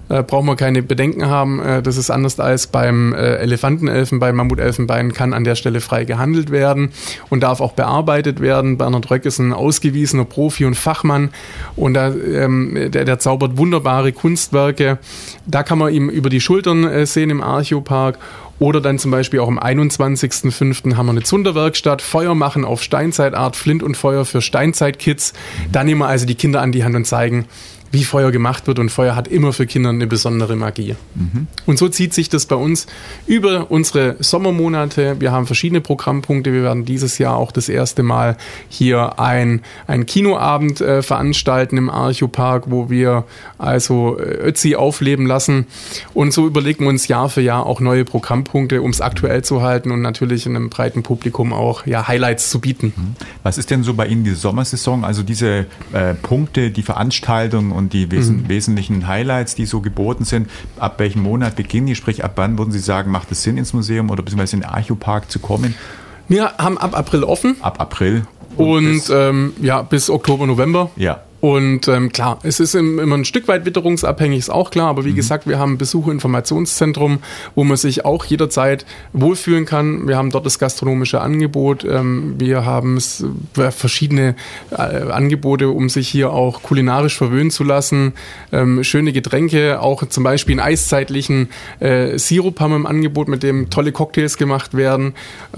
brauchen wir keine Bedenken haben. Das ist anders als beim Elefantenelfenbein, Mammutelfenbein kann an der Stelle frei gehandelt werden und darf auch bearbeitet werden. Bernhard Röck ist ein ausgewiesener Profi und Fachmann und der zaubert wunderbare Kunstwerke. Da kann man ihm über die Schultern sehen im Archopark. Oder dann zum Beispiel auch am 21.05. haben wir eine Zunderwerkstatt, Feuer machen auf Steinzeitart, Flint und Feuer für Steinzeitkids. Da nehmen wir also die Kinder an die Hand und zeigen, wie Feuer gemacht wird, und Feuer hat immer für Kinder eine besondere Magie. Und so zieht sich das bei uns über unsere Sommermonate. Wir haben verschiedene Programmpunkte. Wir werden dieses Jahr auch das erste Mal hier einen Kinoabend veranstalten im Archopark, wo wir also Ötzi aufleben lassen. Und so überlegen wir uns Jahr für Jahr auch neue Programmpunkte, um es aktuell zu halten und natürlich in einem breiten Publikum auch Highlights zu bieten. Was ist denn so bei Ihnen die Sommersaison? Also diese Punkte, die Veranstaltungen und die wesentlichen Highlights, die so geboten sind, ab welchem Monat beginnen die? Sprich, ab wann würden Sie sagen, macht es Sinn, ins Museum oder beziehungsweise in den Archopark zu kommen? Wir haben ab April offen. Ab April. Und bis Oktober, November. Ja. Und klar, es ist immer ein Stück weit witterungsabhängig, ist auch klar, aber wie gesagt, wir haben ein Besucherinformationszentrum, wo man sich auch jederzeit wohlfühlen kann. Wir haben dort das gastronomische Angebot, wir haben verschiedene Angebote, um sich hier auch kulinarisch verwöhnen zu lassen. Schöne Getränke, auch zum Beispiel einen eiszeitlichen Sirup haben wir im Angebot, mit dem tolle Cocktails gemacht werden,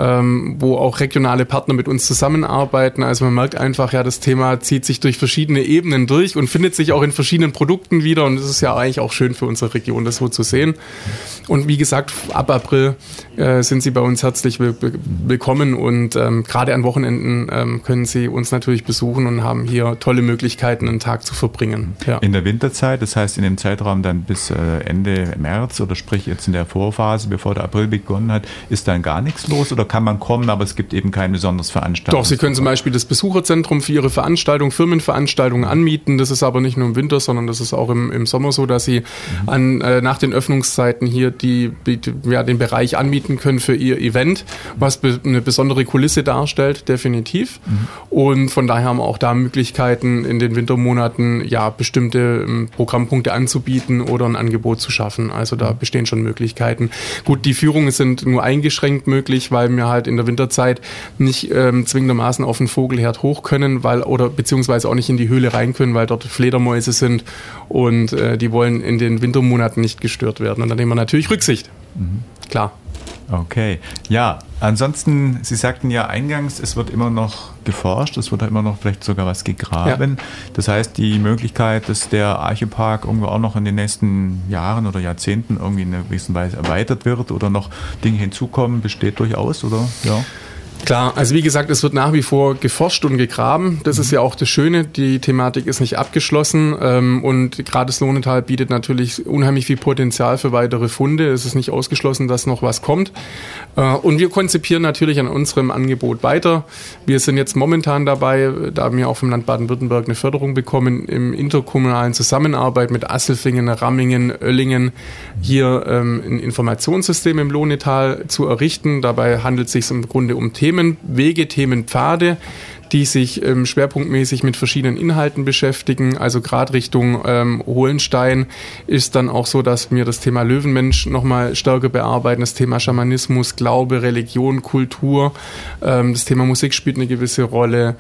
wo auch regionale Partner mit uns zusammenarbeiten. Also man merkt einfach, das Thema zieht sich durch verschiedene Ebenen durch und findet sich auch in verschiedenen Produkten wieder, und es ist ja eigentlich auch schön für unsere Region, das so zu sehen. Und wie gesagt, ab April sind Sie bei uns herzlich willkommen, und gerade an Wochenenden können Sie uns natürlich besuchen und haben hier tolle Möglichkeiten, einen Tag zu verbringen. Ja. In der Winterzeit, das heißt in dem Zeitraum dann bis Ende März, oder sprich jetzt in der Vorphase, bevor der April begonnen hat, ist dann gar nichts los, oder kann man kommen, aber es gibt eben kein besonderes Veranstaltung? Doch, Sie können zum Beispiel das Besucherzentrum für Ihre Veranstaltung, Firmenveranstaltungen anmieten. Das ist aber nicht nur im Winter, sondern das ist auch im Sommer so, dass Sie nach den Öffnungszeiten hier den Bereich anmieten können für Ihr Event, was eine besondere Kulisse darstellt, definitiv. Und von daher haben wir auch da Möglichkeiten, in den Wintermonaten bestimmte Programmpunkte anzubieten oder ein Angebot zu schaffen. Also da bestehen schon Möglichkeiten. Gut, die Führungen sind nur eingeschränkt möglich, weil wir halt in der Winterzeit nicht zwingendermaßen auf den Vogelherd hoch können, beziehungsweise auch nicht in die Höhle rein können, weil dort Fledermäuse sind, und die wollen in den Wintermonaten nicht gestört werden. Und dann nehmen wir natürlich Rücksicht. Klar. Okay. Ja, ansonsten, Sie sagten ja eingangs, es wird immer noch geforscht, es wird da immer noch vielleicht sogar was gegraben. Ja. Das heißt, die Möglichkeit, dass der Archopark irgendwo auch noch in den nächsten Jahren oder Jahrzehnten irgendwie in einer gewissen Weise erweitert wird oder noch Dinge hinzukommen, besteht durchaus, oder? Ja. Klar, also wie gesagt, es wird nach wie vor geforscht und gegraben. Das ist ja auch das Schöne, die Thematik ist nicht abgeschlossen, und gerade das Lohnetal bietet natürlich unheimlich viel Potenzial für weitere Funde. Es ist nicht ausgeschlossen, dass noch was kommt. Und wir konzipieren natürlich an unserem Angebot weiter. Wir sind jetzt momentan dabei, da haben wir auch vom Land Baden-Württemberg eine Förderung bekommen, im interkommunalen Zusammenarbeit mit Asselfingen, Rammingen, Oellingen, hier ein Informationssystem im Lohnetal zu errichten. Dabei handelt es sich im Grunde um Themenwege, Themenpfade, die sich schwerpunktmäßig mit verschiedenen Inhalten beschäftigen. Also gerade Richtung Hohenstein ist dann auch so, dass wir das Thema Löwenmensch nochmal stärker bearbeiten, das Thema Schamanismus, Glaube, Religion, Kultur, das Thema Musik spielt eine gewisse Rolle.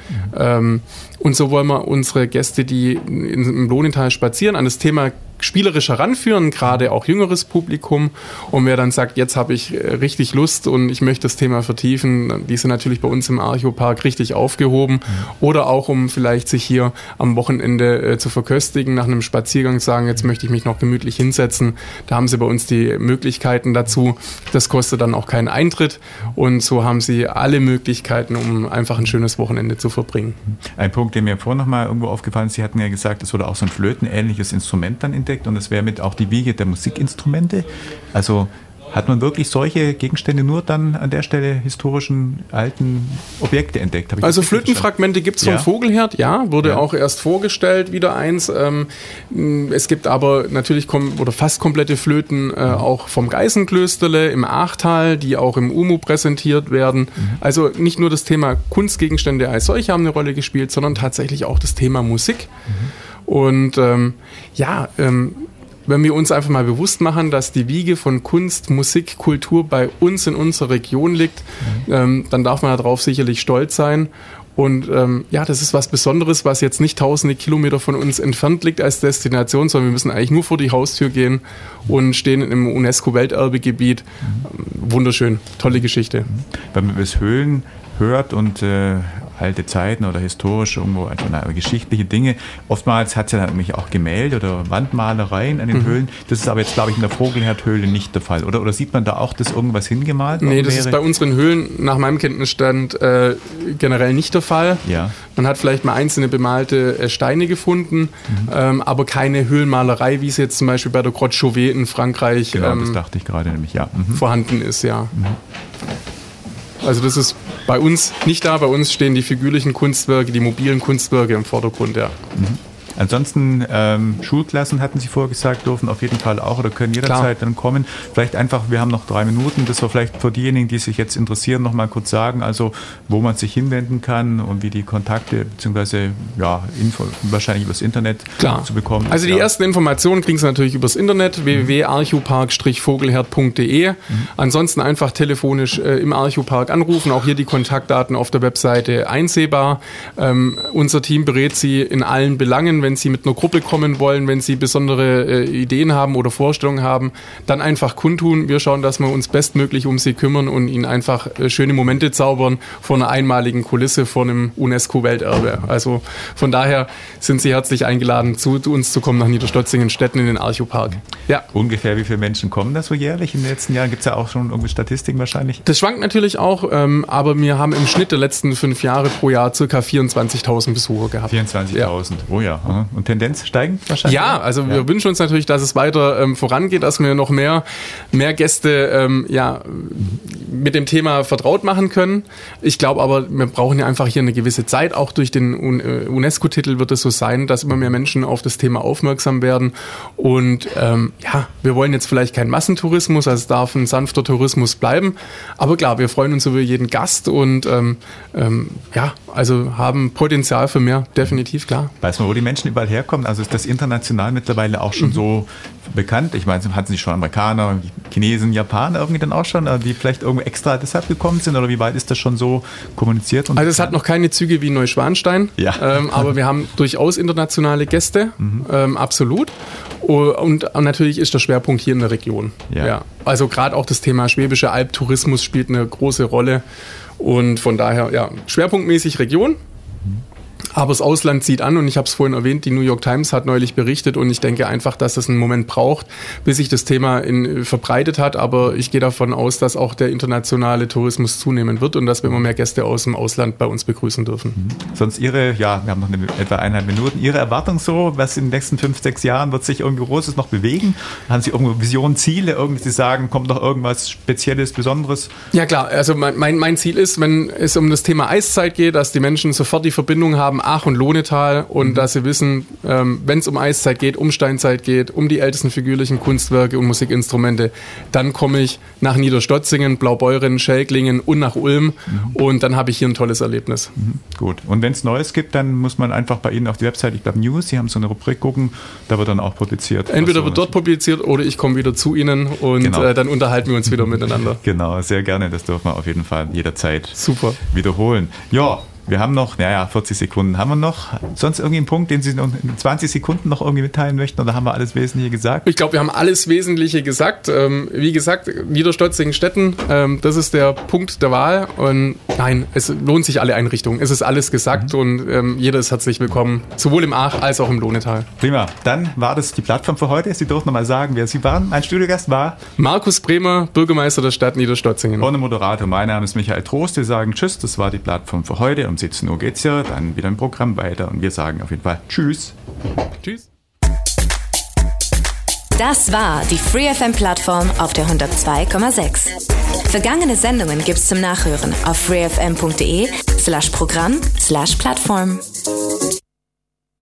Und so wollen wir unsere Gäste, die im Lohnetal spazieren, an das Thema spielerisch heranführen, gerade auch jüngeres Publikum. Und wer dann sagt, jetzt habe ich richtig Lust und ich möchte das Thema vertiefen, die sind natürlich bei uns im Archopark richtig aufgehoben. Oder auch, um vielleicht sich hier am Wochenende zu verköstigen, nach einem Spaziergang sagen, jetzt möchte ich mich noch gemütlich hinsetzen. Da haben sie bei uns die Möglichkeiten dazu. Das kostet dann auch keinen Eintritt. Und so haben sie alle Möglichkeiten, um einfach ein schönes Wochenende zu verbringen. Ein Punkt, der mir vorhin noch mal irgendwo aufgefallen ist, Sie hatten ja gesagt, es wurde auch so ein flötenähnliches Instrument dann entdeckt, und es wäre mit auch die Wiege der Musikinstrumente. Also hat man wirklich solche Gegenstände nur dann an der Stelle historischen alten Objekte entdeckt? Also Flötenfragmente gibt es vom Vogelherd, wurde auch erst vorgestellt, wieder eins. Es gibt aber natürlich fast komplette Flöten auch vom Geißenklösterle im Achtal, die auch im UMU präsentiert werden. Also nicht nur das Thema Kunstgegenstände als solche haben eine Rolle gespielt, sondern tatsächlich auch das Thema Musik. Und wenn wir uns einfach mal bewusst machen, dass die Wiege von Kunst, Musik, Kultur bei uns in unserer Region liegt, dann darf man darauf sicherlich stolz sein. Und das ist was Besonderes, was jetzt nicht tausende Kilometer von uns entfernt liegt als Destination, sondern wir müssen eigentlich nur vor die Haustür gehen und stehen im UNESCO-Welterbegebiet. Wunderschön, tolle Geschichte. Wenn man über Höhlen hört und alte Zeiten oder historische, irgendwo geschichtliche Dinge. Oftmals hat es ja nämlich auch Gemälde oder Wandmalereien an den Höhlen. Das ist aber jetzt, glaube ich, in der Vogelherdhöhle nicht der Fall. Oder sieht man da auch, dass irgendwas hingemalt Nee, das ist bei unseren Höhlen nach meinem Kenntnisstand generell nicht der Fall. Ja. Man hat vielleicht mal einzelne bemalte Steine gefunden, aber keine Höhlenmalerei, wie es jetzt zum Beispiel bei der Grotte Chauvet in Frankreich das dachte ich gerade nämlich, ja. vorhanden ist, ja. Also das ist bei uns nicht da. Bei uns stehen die figürlichen Kunstwerke, die mobilen Kunstwerke im Vordergrund, ja. Ansonsten Schulklassen, hatten Sie vorher gesagt, dürfen auf jeden Fall auch oder können jederzeit dann kommen. Vielleicht einfach, wir haben noch 3 Minuten, das wir vielleicht für diejenigen, die sich jetzt interessieren, noch mal kurz sagen, also wo man sich hinwenden kann und wie die Kontakte bzw. Info wahrscheinlich übers Internet zu bekommen. Also die ersten Informationen kriegen Sie natürlich übers Internet, www.archopark-vogelherd.de. Ansonsten einfach telefonisch im Archopark anrufen, auch hier die Kontaktdaten auf der Webseite einsehbar. Unser Team berät Sie in allen Belangen. Wenn Sie mit einer Gruppe kommen wollen, wenn Sie besondere Ideen haben oder Vorstellungen haben, dann einfach kundtun. Wir schauen, dass wir uns bestmöglich um Sie kümmern und Ihnen einfach schöne Momente zaubern vor einer einmaligen Kulisse, vor einem UNESCO-Welterbe. Also von daher sind Sie herzlich eingeladen, zu uns zu kommen nach Niederstotzingen-Stetten in den Archopark. Ja. Ungefähr wie viele Menschen kommen da so jährlich in den letzten Jahren? Gibt es ja auch schon irgendwie Statistiken wahrscheinlich? Das schwankt natürlich auch, aber wir haben im Schnitt der letzten 5 Jahre pro Jahr ca. 24.000 Besucher gehabt. 24.000. Ja. Oh ja. Und Tendenz steigend wahrscheinlich? Ja, also wir wünschen uns natürlich, dass es weiter vorangeht, dass wir noch mehr Gäste mit dem Thema vertraut machen können. Ich glaube aber, wir brauchen ja einfach hier eine gewisse Zeit. Auch durch den UNESCO-Titel wird es so sein, dass immer mehr Menschen auf das Thema aufmerksam werden. Und wir wollen jetzt vielleicht keinen Massentourismus, also es darf ein sanfter Tourismus bleiben. Aber klar, wir freuen uns über jeden Gast und also haben Potenzial für mehr, definitiv, klar. Weiß man, wo die Menschen überall herkommen? Also ist das international mittlerweile auch schon so bekannt? Ich meine, hatten Sie schon Amerikaner, Chinesen, Japaner irgendwie dann auch schon, die vielleicht irgendwie extra deshalb gekommen sind? Oder wie weit ist das schon so kommuniziert? Also es hat noch keine Züge wie Neuschwanstein, aber wir haben durchaus internationale Gäste, absolut. Und natürlich ist der Schwerpunkt hier in der Region. Ja. Also gerade auch das Thema Schwäbische Alb-Tourismus spielt eine große Rolle. Und von daher, schwerpunktmäßig Region. Aber das Ausland zieht an und ich habe es vorhin erwähnt, die New York Times hat neulich berichtet und ich denke einfach, dass es einen Moment braucht, bis sich das Thema verbreitet hat. Aber ich gehe davon aus, dass auch der internationale Tourismus zunehmen wird und dass wir immer mehr Gäste aus dem Ausland bei uns begrüßen dürfen. Sonst wir haben noch etwa 1,5 Minuten. Ihre Erwartung so, was in den nächsten 5, 6 Jahren wird sich irgendwie Großes noch bewegen? Haben Sie irgendwo Visionen, Ziele, irgendwie Sie sagen, kommt noch irgendwas Spezielles, Besonderes? Ja klar, also mein Ziel ist, wenn es um das Thema Eiszeit geht, dass die Menschen sofort die Verbindung haben, Aach und Lohnetal und dass sie wissen, wenn es um Eiszeit geht, um Steinzeit geht, um die ältesten figürlichen Kunstwerke und Musikinstrumente, dann komme ich nach Niederstotzingen, Blaubeuren, Schelklingen und nach Ulm und dann habe ich hier ein tolles Erlebnis. Gut. Und wenn es Neues gibt, dann muss man einfach bei Ihnen auf die Website, ich glaube News, Sie haben so eine Rubrik gucken, da wird dann auch publiziert. Entweder wird dort publiziert oder ich komme wieder zu Ihnen und dann unterhalten wir uns wieder miteinander. Genau, sehr gerne, das dürfen wir auf jeden Fall jederzeit wiederholen. Ja. Wir haben noch, 40 Sekunden haben wir noch. Sonst irgendwie einen Punkt, den Sie in 20 Sekunden noch irgendwie mitteilen möchten? Oder haben wir alles Wesentliche gesagt? Ich glaube, wir haben alles Wesentliche gesagt. Wie gesagt, Niederstotzingen-Stetten, das ist der Punkt der Wahl. Und nein, es lohnt sich alle Einrichtungen. Es ist alles gesagt und jeder ist herzlich willkommen, sowohl im Aach als auch im Lohnetal. Prima. Dann war das die Plattform für heute. Sie dürfen nochmal sagen, wer Sie waren. Mein Studiogast war Markus Bremer, Bürgermeister der Stadt Niederstotzingen. Und der Moderator. Mein Name ist Michael Trost. Wir sagen Tschüss. Das war die Plattform für heute. Um 17 Uhr geht's ja dann wieder im Programm weiter und wir sagen auf jeden Fall Tschüss. Tschüss. Das war die FreeFM-Plattform auf der 102,6. Vergangene Sendungen gibt's zum Nachhören auf freefm.de/Programm/Plattform.